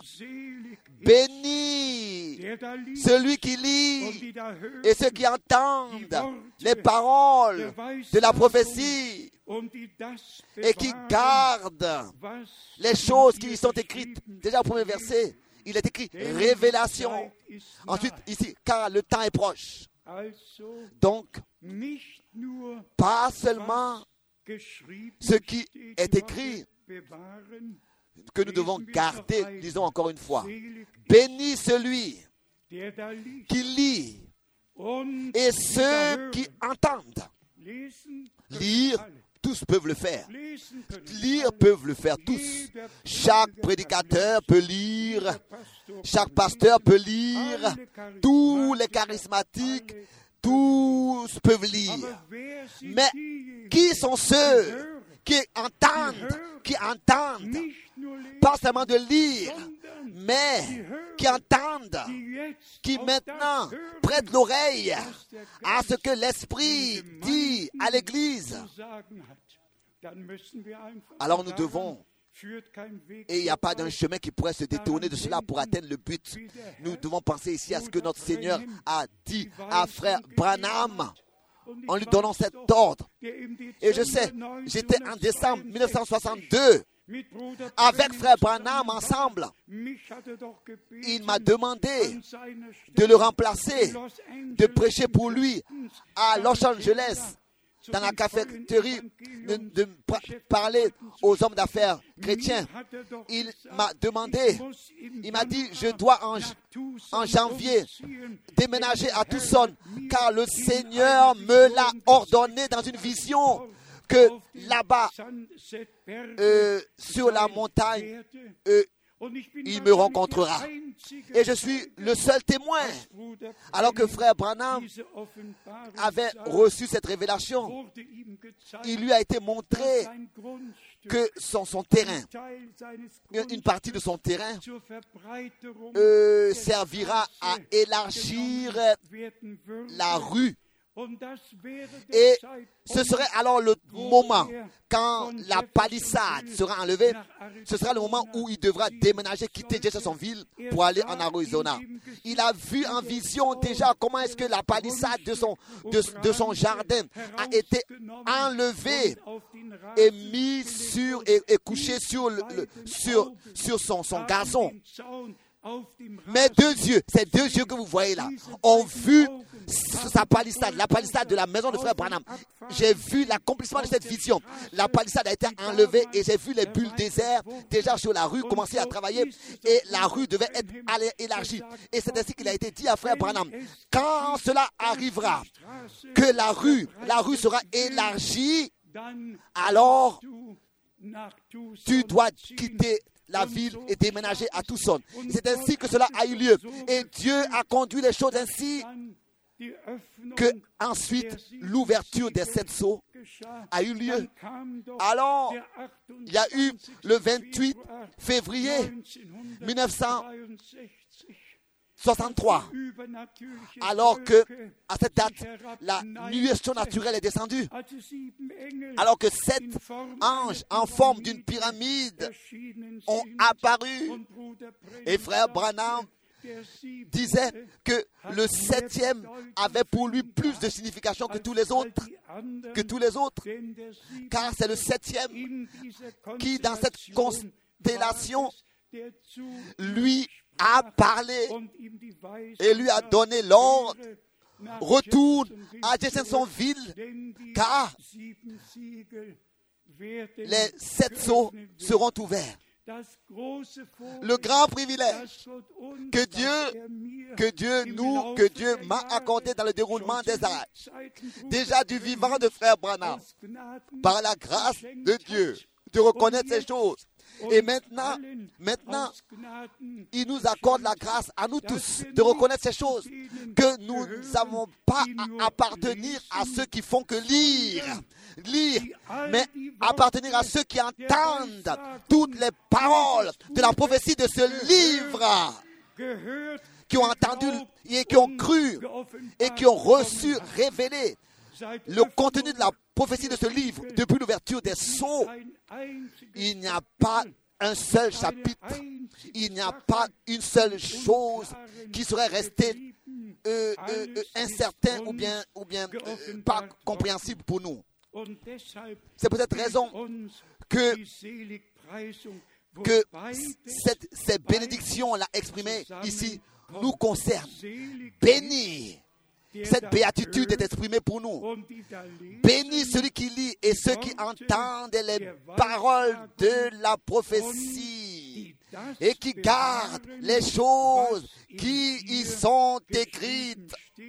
Béni celui qui lit et ceux qui entendent les paroles de la prophétie et qui gardent les choses qui y sont écrites. Déjà au premier verset, il est écrit révélation. Ensuite, ici, car le temps est proche. Donc, pas seulement ce qui est écrit que nous devons garder, disons encore une fois. Béni celui qui lit et ceux qui entendent. Lire, tous peuvent le faire. Lire peuvent le faire tous. Chaque prédicateur peut lire. Chaque pasteur peut lire. Tous les charismatiques, tous peuvent lire. Mais qui sont ceux qui entendent, qui entendent, pas seulement de lire, mais qui entendent, qui maintenant prêtent l'oreille à ce que l'Esprit dit à l'Église. Alors nous devons, et il n'y a pas d'un chemin qui pourrait se détourner de cela pour atteindre le but. Nous devons penser ici à ce que notre Seigneur a dit à frère Branham en lui donnant cet ordre. Et je sais, j'étais en décembre mille neuf cent soixante-deux avec frère Branham ensemble. Il m'a demandé de le remplacer, de prêcher pour lui à Los Angeles, dans la cafétéria, de, de parler aux hommes d'affaires chrétiens. Il m'a demandé, il m'a dit, je dois en, en janvier déménager à Tucson, car le Seigneur me l'a ordonné dans une vision que là-bas, euh, sur la montagne, euh, il me rencontrera. Et je suis le seul témoin. Alors que frère Branham avait reçu cette révélation, il lui a été montré que son, son terrain, une partie de son terrain, euh, servira à élargir la rue. Et ce serait alors le moment, quand la palissade sera enlevée, ce sera le moment où il devra déménager, quitter Jeffersonville pour aller en Arizona. Il a vu en vision déjà comment est-ce que la palissade de son, de, de son jardin a été enlevée et mise sur, et, et couchée sur, le, le, sur, sur son, son gazon. Mais deux yeux, ces deux yeux que vous voyez là, ont vu sa palissade, la palissade de la maison de frère Branham. J'ai vu l'accomplissement de cette vision. La palissade a été enlevée et j'ai vu les bulles déserts déjà sur la rue commencer à travailler et la rue devait être élargie. Et c'est ainsi qu'il a été dit à frère Branham. Quand cela arrivera, que la rue, la rue sera élargie, alors tu dois quitter la ville et déménager à Tucson. C'est ainsi que cela a eu lieu. Et Dieu a conduit les choses ainsi que ensuite l'ouverture des sept sceaux a eu lieu. Alors, il y a eu le vingt-huit février mille neuf cent soixante-trois, alors que à cette date, la nuée surnaturelle est descendue, alors que sept anges en forme d'une pyramide ont apparu, et frère Branham disait que le septième avait pour lui plus de signification que tous les autres, que tous les autres, car c'est le septième qui, dans cette constellation, lui a parlé et lui a donné l'ordre. Retourne à Jeffersonville, car les sept sceaux seront ouverts. Le grand privilège que Dieu, que Dieu nous, que Dieu m'a accordé dans le déroulement des âges, déjà du vivant de frère Branham, par la grâce de Dieu, de reconnaître ces choses. Et maintenant, maintenant, il nous accorde la grâce à nous tous de reconnaître ces choses, que nous n'avons pas à appartenir à ceux qui font que lire, lire, mais appartenir à ceux qui entendent toutes les paroles de la prophétie de ce livre, qui ont entendu et qui ont cru et qui ont reçu, révélé le contenu de la prophétie de ce livre depuis l'ouverture des sceaux. Il n'y a pas un seul chapitre, il n'y a pas une seule chose qui serait restée euh, euh, euh, incertain ou bien, ou bien euh, pas compréhensible pour nous. C'est pour cette raison que, que cette, cette bénédiction là exprimée ici nous concerne. Béni! Cette béatitude est exprimée pour nous. Béni celui qui lit et ceux qui entendent les paroles de la prophétie et qui gardent les choses qui y sont écrites,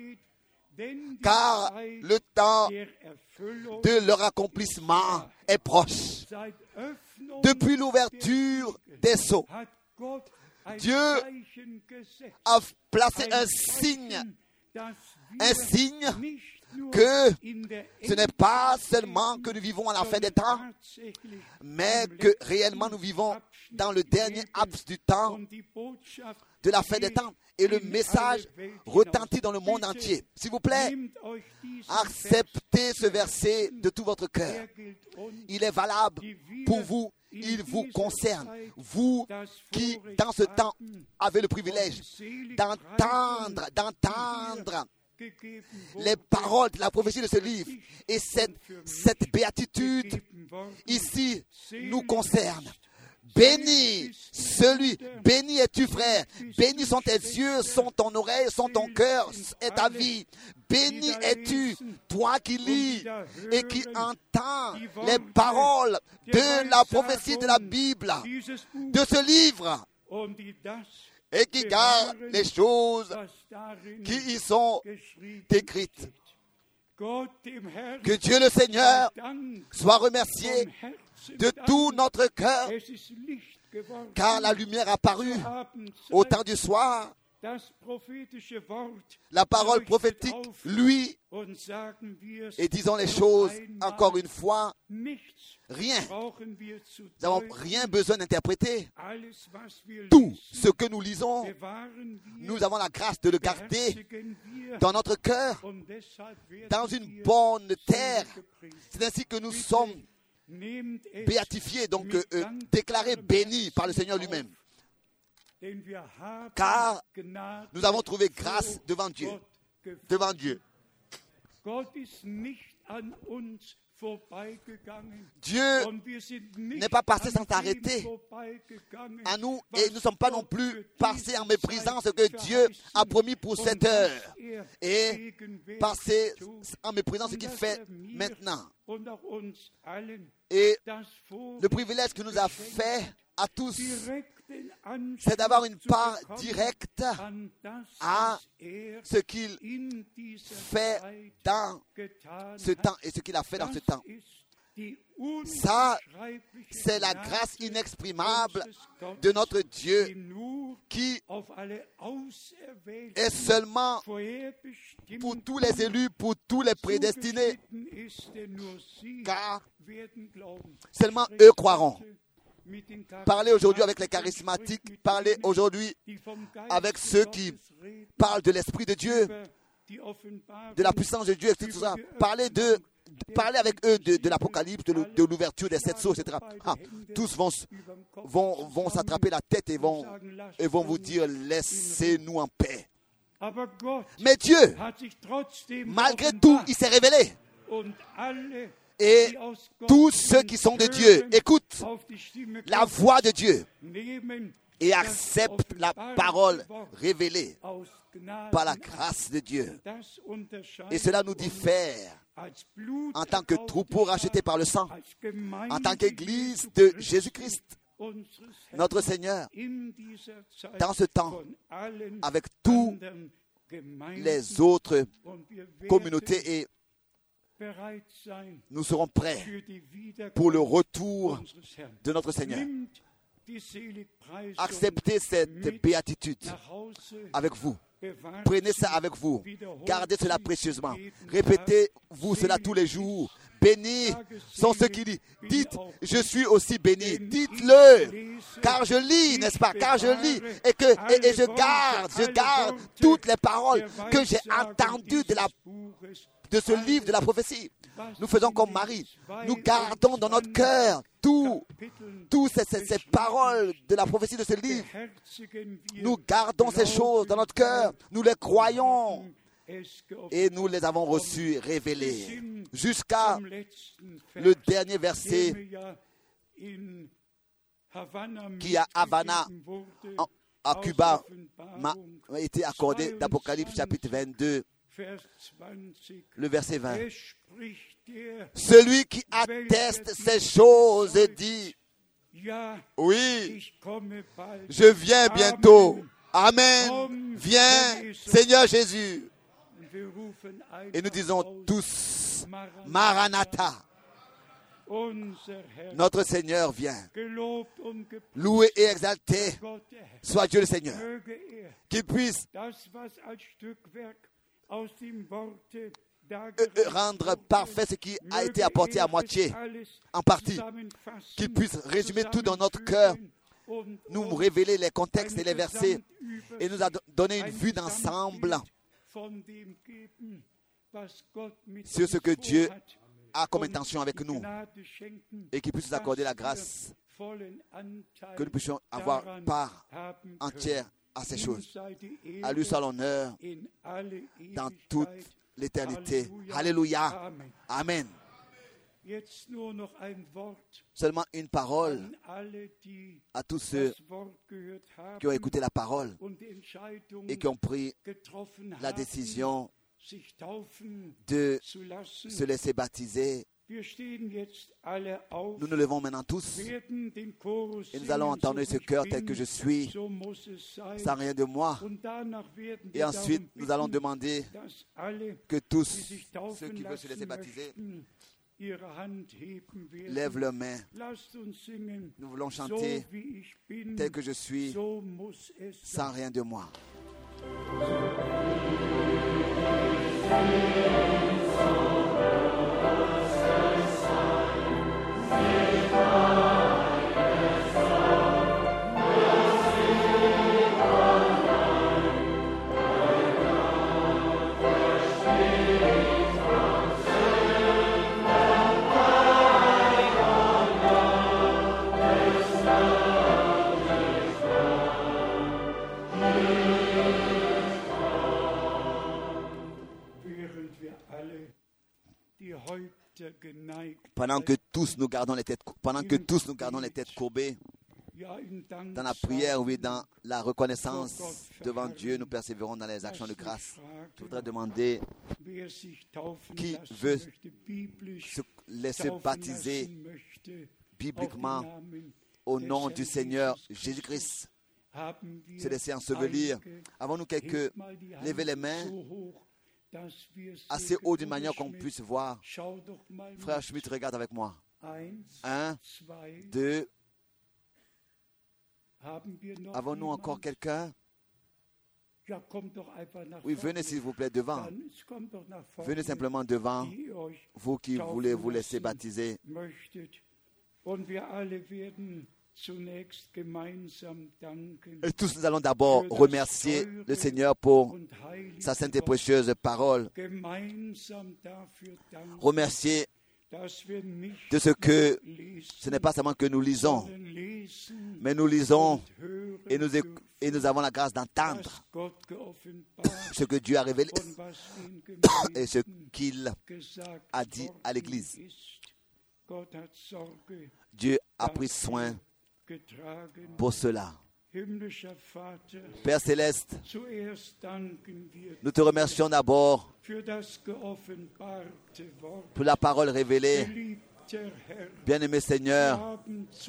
car le temps de leur accomplissement est proche. Depuis l'ouverture des sceaux, Dieu a placé un signe, un signe que ce n'est pas seulement que nous vivons à la fin des temps, mais que réellement nous vivons dans le dernier laps du temps, de la fin des temps. Et le message retentit dans le monde entier. S'il vous plaît, acceptez ce verset de tout votre cœur. Il est valable pour vous. Il vous concerne, vous qui, dans ce temps, avez le privilège d'entendre, d'entendre les paroles de la prophétie de ce livre. Et cette, cette béatitude, ici, nous concerne. Béni celui, béni es-tu frère, béni sont tes yeux, sont ton oreille, sont ton cœur et ta vie. Béni es-tu, toi qui lis et qui entends les paroles de la prophétie de la Bible, de ce livre, et qui garde les choses qui y sont écrites. Que Dieu le Seigneur soit remercié de tout notre cœur, car la lumière apparut au temps du soir. La parole prophétique, lui, et disons les choses encore une fois, rien. Nous n'avons rien besoin d'interpréter. Tout ce que nous lisons, nous avons la grâce de le garder dans notre cœur, dans une bonne terre. C'est ainsi que nous sommes béatifiés, donc euh, euh, déclarés bénis par le Seigneur lui-même. Car nous avons trouvé grâce devant Dieu. Devant Dieu. Dieu n'est pas passé sans s'arrêter à nous et nous ne sommes pas non plus passés en méprisant ce que Dieu a promis pour cette heure et passé en méprisant ce qu'il fait maintenant. Et le privilège qu'il nous a fait à tous, c'est d'avoir une part directe à ce qu'il fait dans ce temps et ce qu'il a fait dans ce temps. Ça, c'est la grâce inexprimable de notre Dieu qui est seulement pour tous les élus, pour tous les prédestinés, car seulement eux croiront. Parlez aujourd'hui avec les charismatiques, parlez aujourd'hui avec ceux qui parlent de l'Esprit de Dieu, de la puissance de Dieu, et tout ça. Parlez, de, parlez avec eux de, de l'Apocalypse, de, de l'ouverture des sept sceaux, et cetera. Ah, tous vont, vont, vont s'attraper la tête et vont, et vont vous dire, laissez-nous en paix. Mais Dieu, malgré tout, il s'est révélé. Et tous ceux qui sont de Dieu écoutent la voix de Dieu et acceptent la parole révélée par la grâce de Dieu. Et cela nous diffère en tant que troupeau racheté par le sang, en tant qu'Église de Jésus-Christ, notre Seigneur, dans ce temps, avec tous les autres communautés, et nous serons prêts pour le retour de notre Seigneur. Acceptez cette béatitude avec vous. Prenez ça avec vous. Gardez cela précieusement. Répétez-vous cela tous les jours. Bénis sont ceux qui disent. Dites, je suis aussi béni. Dites-le. Car je lis, n'est-ce pas? Car je lis et, que, et, et je garde, je garde toutes les paroles que j'ai entendues de la de ce livre de la prophétie. Nous faisons comme Marie. Nous gardons dans notre cœur tout, tout ces, ces, ces paroles de la prophétie de ce livre. Nous gardons ces choses dans notre cœur. Nous les croyons. Et nous les avons reçues révélées. Jusqu'à le dernier verset qui à Havana, en, à Cuba, m'a été accordé d'Apocalypse chapitre vingt-deux. Le verset vingt. Celui qui atteste ces choses dit, oui, je viens bientôt. Amen. Viens, Seigneur Jésus. Et nous disons tous, Maranatha. Notre Seigneur vient. Loué et exalté soit Dieu le Seigneur. Qu'il puisse rendre parfait ce qui a été apporté à moitié, en partie, qu'il puisse résumer tout dans notre cœur, nous révéler les contextes et les versets et nous a donné une vue d'ensemble sur ce que Dieu a comme intention avec nous et qu'il puisse nous accorder la grâce que nous puissions avoir part entière à ces choses. À lui soit l'honneur dans toute l'éternité. Alléluia. Amen. Seulement une parole à tous ceux qui ont écouté la parole et qui ont pris la décision de se laisser baptiser. Nous nous levons maintenant tous et nous allons entendre ce cœur tel que je suis, sans rien de moi. Et ensuite, nous allons demander que tous ceux qui veulent se laisser baptiser lèvent leurs mains. Nous voulons chanter tel que je suis, sans rien de moi. pendant que tous nous gardons les têtes, pendant que tous nous gardons les têtes courbées, dans la prière, oui, dans la reconnaissance devant Dieu, nous persévérons dans les actions de grâce. Je voudrais demander qui veut se laisser baptiser bibliquement au nom du Seigneur Jésus-Christ, se laisser ensevelir. Avons-nous quelques lever les mains assez haut d'une manière qu'on puisse voir? Frère Schmitt, regarde avec moi. Un, deux. Avons-nous encore quelqu'un? Oui, venez s'il vous plaît devant. Venez simplement devant, vous qui voulez vous laisser baptiser. Et tous nous allons d'abord remercier le Seigneur pour sa sainte et précieuse parole. Remercier de ce que ce n'est pas seulement que nous lisons, mais nous lisons et nous, et nous avons la grâce d'entendre ce que Dieu a révélé et ce qu'il a dit à l'Église. Dieu a pris soin pour cela. Père Céleste, nous te remercions d'abord pour la parole révélée. Bien-aimé Seigneur,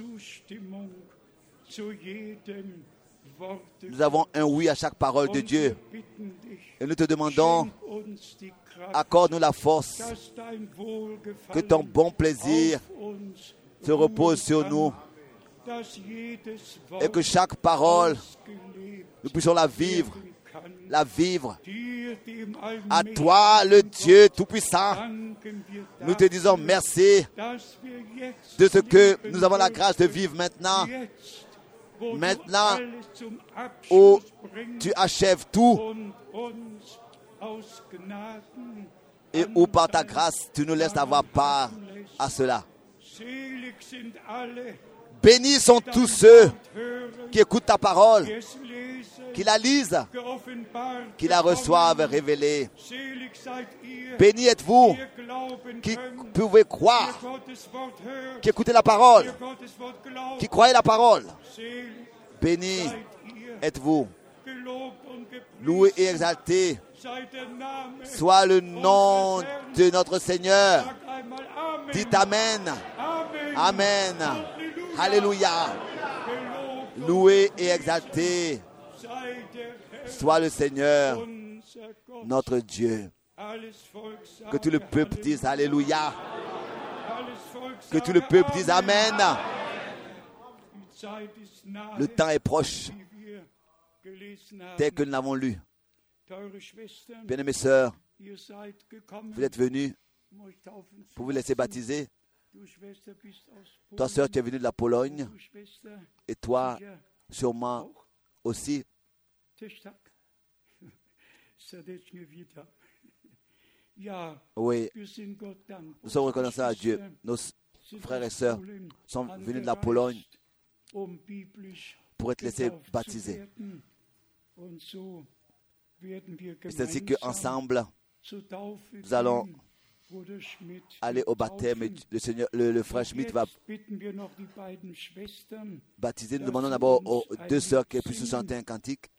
nous avons un oui à chaque parole de Dieu. Et nous te demandons, accorde-nous la force, que ton bon plaisir se repose sur nous. Et que chaque parole, nous puissions la vivre, la vivre. À toi, le Dieu Tout-Puissant, nous te disons merci de ce que nous avons la grâce de vivre maintenant. Maintenant où tu achèves tout et où par ta grâce, tu nous laisses avoir part à cela. Bénis sont tous ceux qui écoutent ta parole, qui la lisent, qui la reçoivent révélée. Bénis êtes-vous qui pouvez croire, qui écoutez la parole, qui croyez la parole. Bénis êtes-vous, loué et exalté soit le nom de notre Seigneur. Dites Amen. Amen. Alléluia. Loué et exalté soit le Seigneur, notre Dieu. Que tout le peuple dise Alléluia. Que tout le peuple dise Amen. Le temps est proche, tel que nous l'avons lu. Bien-aimées sœurs, vous êtes venus pour vous laisser baptiser. Toi, sœur, tu es venue de la Pologne. Et toi, sûrement aussi. Oui, nous sommes reconnaissants à Dieu. Nos frères et sœurs sont venus de la Pologne pour être laissés baptiser. Et c'est ainsi qu'ensemble, nous allons aller au baptême. Et le, Seigneur, le, le frère Schmitt va baptiser. Nous demandons d'abord aux deux sœurs qu'elles puissent nous chanter un cantique.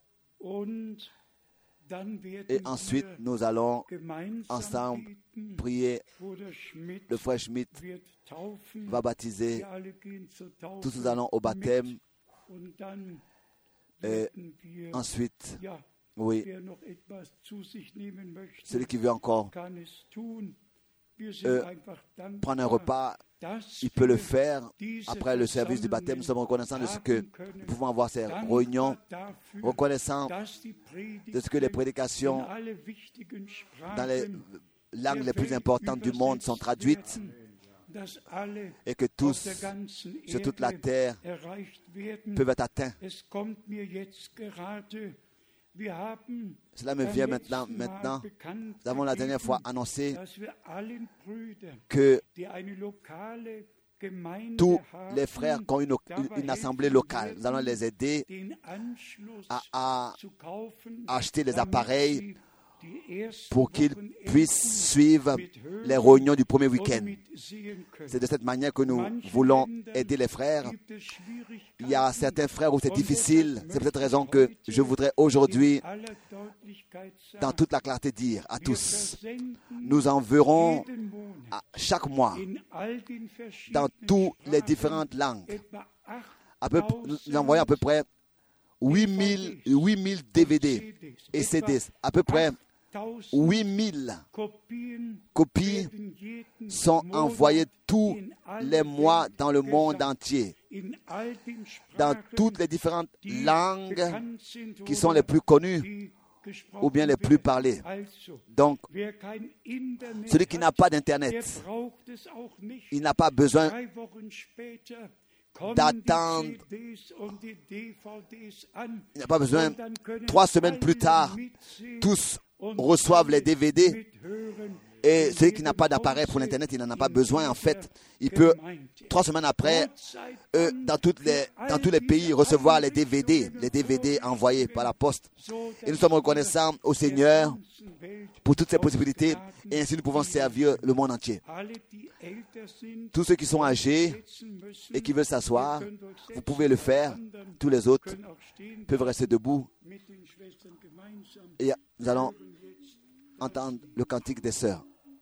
Et ensuite, nous allons ensemble prier. Le frère Schmitt va baptiser. Tous nous allons au baptême. Et ensuite, oui, celui qui veut encore euh, prendre un repas, il peut le faire après le service du baptême. Nous sommes reconnaissants de ce que nous pouvons avoir ces réunions, reconnaissants de ce que les prédications dans les langues les plus importantes du monde sont traduites et que tous sur toute la terre peuvent être atteints. Cela me vient maintenant. Maintenant, nous avons la dernière fois annoncé que tous les frères qui ont une, une assemblée locale, nous allons les aider à, à acheter les appareils pour qu'ils puissent suivre les réunions du premier week-end. C'est de cette manière que nous voulons aider les frères. Il y a certains frères où c'est difficile. C'est pour cette raison que je voudrais aujourd'hui, dans toute la clarté, dire à tous, nous enverrons à chaque mois dans toutes les différentes langues. À peu, nous envoyons à peu près huit mille D V D et C D. À peu près huit mille copies sont envoyées tous les mois dans le monde entier, dans toutes les différentes langues qui sont les plus connues ou bien les plus parlées. Donc, celui qui n'a pas d'Internet, il n'a pas besoin d'attendre. Il n'a pas besoin. Trois semaines plus tard, tous reçoivent les D V D. Et celui qui n'a pas d'appareil pour l'Internet, il n'en a pas besoin. En fait, il peut, trois semaines après, eux, dans, toutes les, dans tous les pays, recevoir les D V D, les D V D envoyés par la poste. Et nous sommes reconnaissants au Seigneur pour toutes ces possibilités. Et ainsi, nous pouvons servir le monde entier. Tous ceux qui sont âgés et qui veulent s'asseoir, vous pouvez le faire. Tous les autres peuvent rester debout. Et nous allons entendre le cantique des sœurs.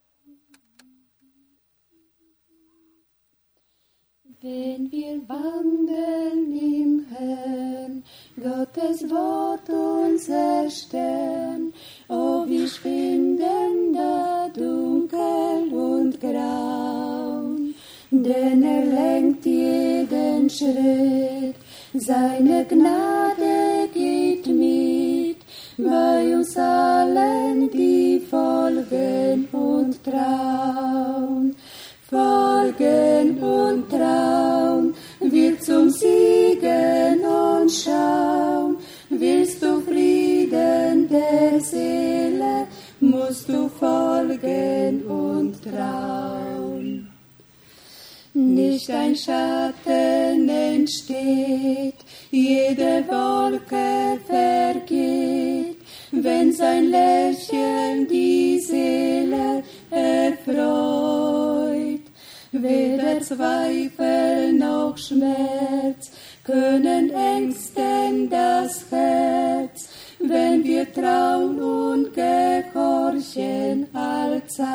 Wenn wir wandeln im Herrn, Gottes Wort unser Stern, oh, wir schwinden da dunkel und grau, denn er lenkt jeden Schritt, seine Gnade geht mit, bei uns allen, die folgen und trauen. Folgen und trauen, wir zum Siegen und schauen. Willst du Frieden der Seele, musst du folgen und trauen. Nicht ein Schatten entsteht, jede Wolke vergeht, wenn sein Lächeln die Seele erfreut. Weder Zweifel noch Schmerz können ängsten das Herz, wenn wir trauen und gehorchen allzeit.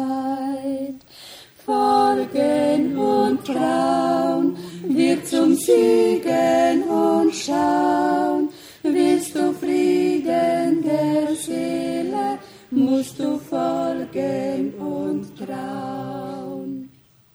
Folgen und trauen, wir zum Siegen und schauen. Willst du Frieden der Seele, musst du folgen und trauen.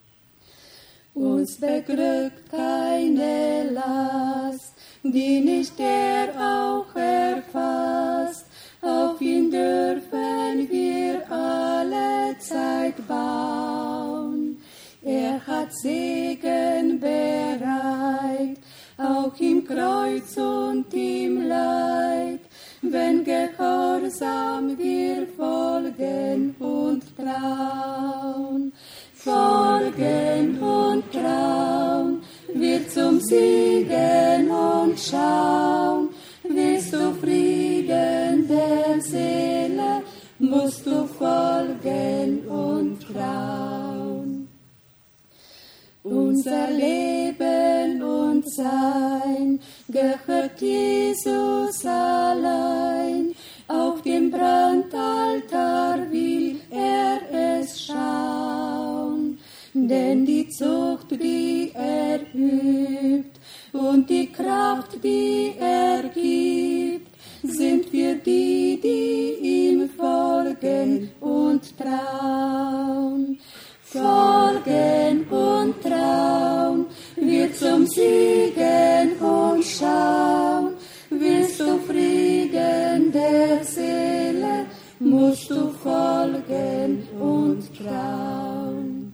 Uns beglückt keine Last, die nicht er auch erfasst. Auf ihn dürfen wir alle Zeit bauen. Er hat Segen bereit, auch im Kreuz und im Leid, wenn gehorsam wir folgen und trauen. Folgen und trauen, wir zum Siegen und schauen. Willst du Frieden der Seele, musst du folgen und trauen. Unser Leben und Sein gehört Jesus allein. Auf dem Brandaltar will er es schauen. Denn die Zucht, die er übt, und die Kraft, die er gibt, sind für die, die ihm folgen und trauen. Folgen und trauen, wir zum Siegen und schauen. Willst du Frieden der Seele, musst du folgen und trauen.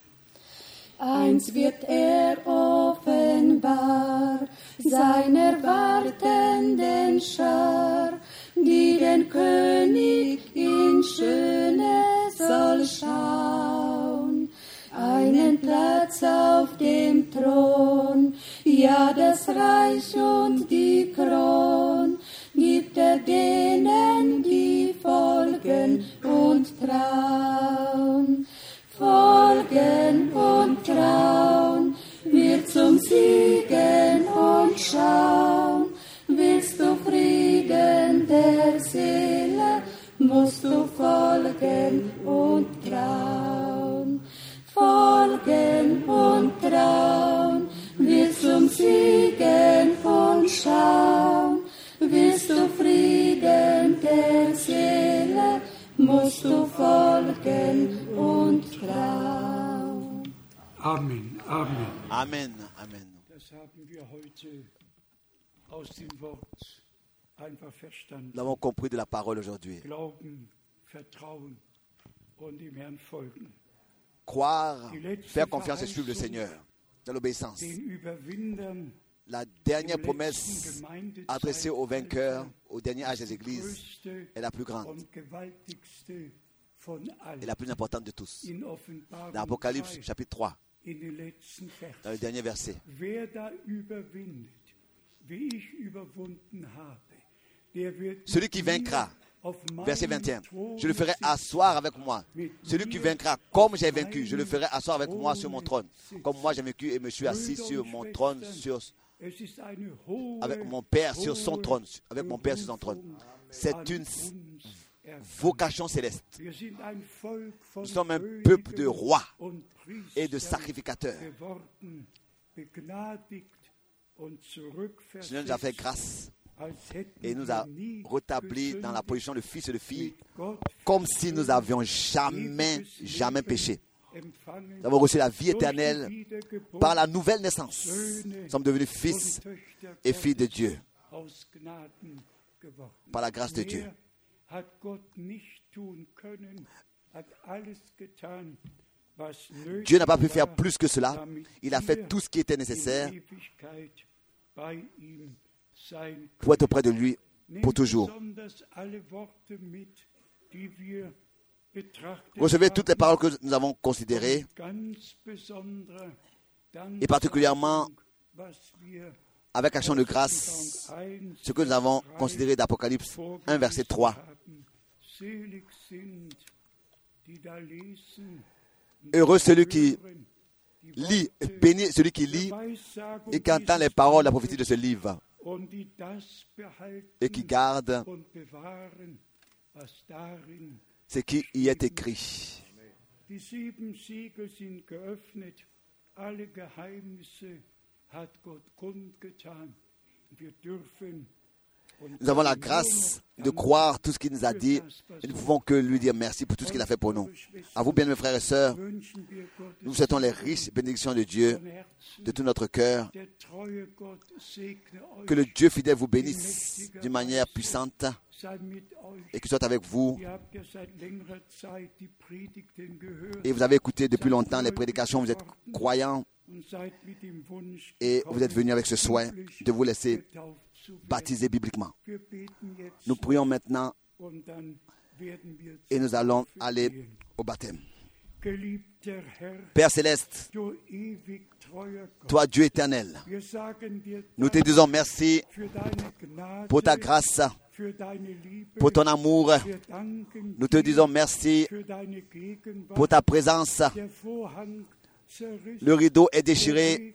Eins wird er offenbar, seiner wartenden Schar, die den König in Schöne soll schauen. Einen Platz auf dem Thron, ja das Reich und die Kron, gibt er denen, die folgen Seele musst du folgen und trauen. Folgen und trauen, wirst zum Siegen und schauen. Willst du Frieden der Seele, musst du folgen und trauen. Amen, Amen. Amen, Amen. Das haben wir heute aus dem Wort einfach verstanden. Nous avons compris de la parole aujourd'hui. Glauben, Vertrauen und dem Herrn folgen. Croire, faire confiance et suivre le Seigneur dans l'obéissance. Den Überwindern La dernière promesse adressée aux vainqueurs, au dernier âge des églises, est la plus grande und gewaltigste von allen. et la plus importante de tous. In Dans Offenbarung Apocalypse zwei, chapitre trois, in den letzten Vers. dans le dernier verset. Wer da überwindet, wie ich überwunden habe, der wird Celui qui vaincra, verset vingt et un, je le ferai asseoir avec moi. Celui qui vaincra comme j'ai vaincu, je le ferai asseoir avec moi sur mon trône. Comme moi j'ai vaincu et me suis assis sur mon trône, sur, avec mon Père sur son trône, avec mon Père sur son trône. C'est une vocation céleste. Nous sommes un peuple de rois et de sacrificateurs. Le Seigneur nous a fait grâce et nous a rétabli dans la position de fils et de filles, comme si nous n'avions jamais, jamais péché. Nous avons reçu la vie éternelle par la nouvelle naissance. Nous sommes devenus fils et filles de Dieu, par la grâce de Dieu. Dieu n'a pas pu faire plus que cela. Il a fait tout ce qui était nécessaire pour être auprès de lui pour toujours. Recevez toutes les paroles que nous avons considérées, et particulièrement avec action de grâce, ce que nous avons considéré d'Apocalypse un, verset trois. Heureux celui qui lit, béni celui qui lit et qui entend les paroles de la prophétie de ce livre et qui garde ce qui y est écrit. Nous avons la grâce de croire tout ce qu'il nous a dit et nous ne pouvons que lui dire merci pour tout ce qu'il a fait pour nous. À vous, bien mes frères et sœurs, nous souhaitons les riches bénédictions de Dieu de tout notre cœur. Que le Dieu fidèle vous bénisse d'une manière puissante et qu'il soit avec vous. Et vous avez écouté depuis longtemps les prédications, vous êtes croyants et vous êtes venus avec ce souhait de vous laisser baptiser bibliquement. Nous prions maintenant et nous allons aller au baptême. Père céleste, toi Dieu éternel, nous te disons merci pour ta grâce, pour ton amour. Nous te disons merci pour ta présence. Le rideau est déchiré.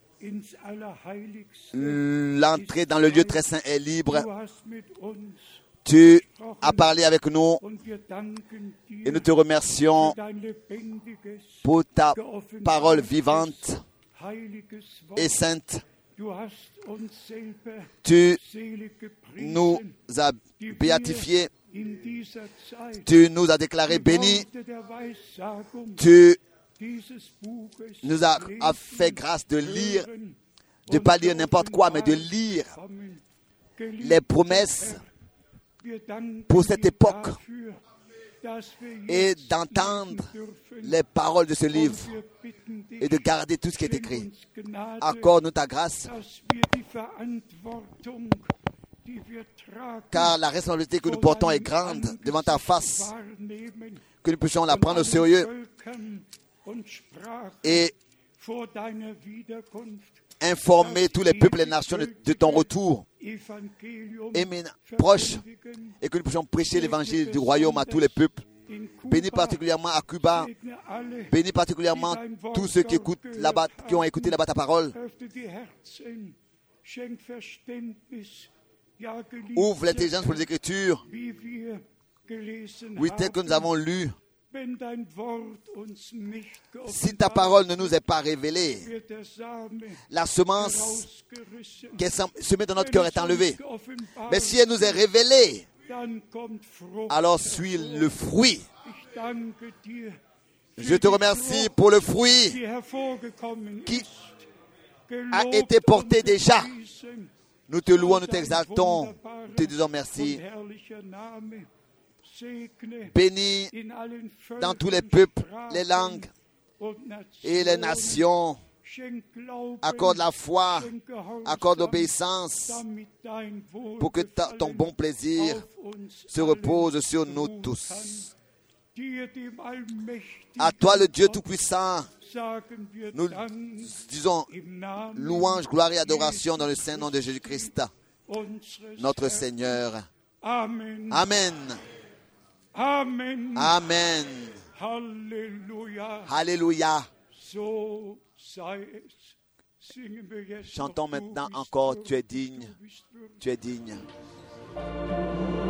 L'entrée dans le lieu très saint est libre. Tu as parlé avec nous et nous te remercions pour ta parole vivante et sainte. Tu nous as béatifiés. Tu nous as déclarés bénis. Tu nous as a fait grâce de lire, de ne pas lire n'importe quoi, mais de lire les promesses pour cette époque et d'entendre les paroles de ce livre et de garder tout ce qui est écrit. Accorde-nous ta grâce, car la responsabilité que nous portons est grande devant ta face, que nous puissions la prendre au sérieux et informer tous les peuples et nations de, de ton retour et proche, et que nous puissions prêcher l'évangile du royaume à tous les peuples. Bénis particulièrement à Cuba, bénis particulièrement tous ceux qui écoutent là-bas, qui ont écouté là-bas ta parole. Ouvre l'intelligence pour les Écritures. Oui, tel que nous avons lu. Si ta parole ne nous est pas révélée, la semence qui est semée dans notre cœur est enlevée. Mais si elle nous est révélée, alors suit le fruit. Je te remercie pour le fruit qui a été porté déjà. Nous te louons, nous t'exaltons, nous te disons merci. Bénis dans tous les peuples, les langues et les nations. Accorde la foi, accorde l'obéissance pour que ta, ton bon plaisir se repose sur nous tous. À toi le Dieu Tout-Puissant, nous disons louange, gloire et adoration dans le saint nom de Jésus-Christ, notre Seigneur. Amen. Amen. Amen. Halleluja. Alléluia. So sei es. Singen wir jetzt Chantons noch, du maintenant bist encore, tu es würdig, digne, du bist würdig. tu es digne.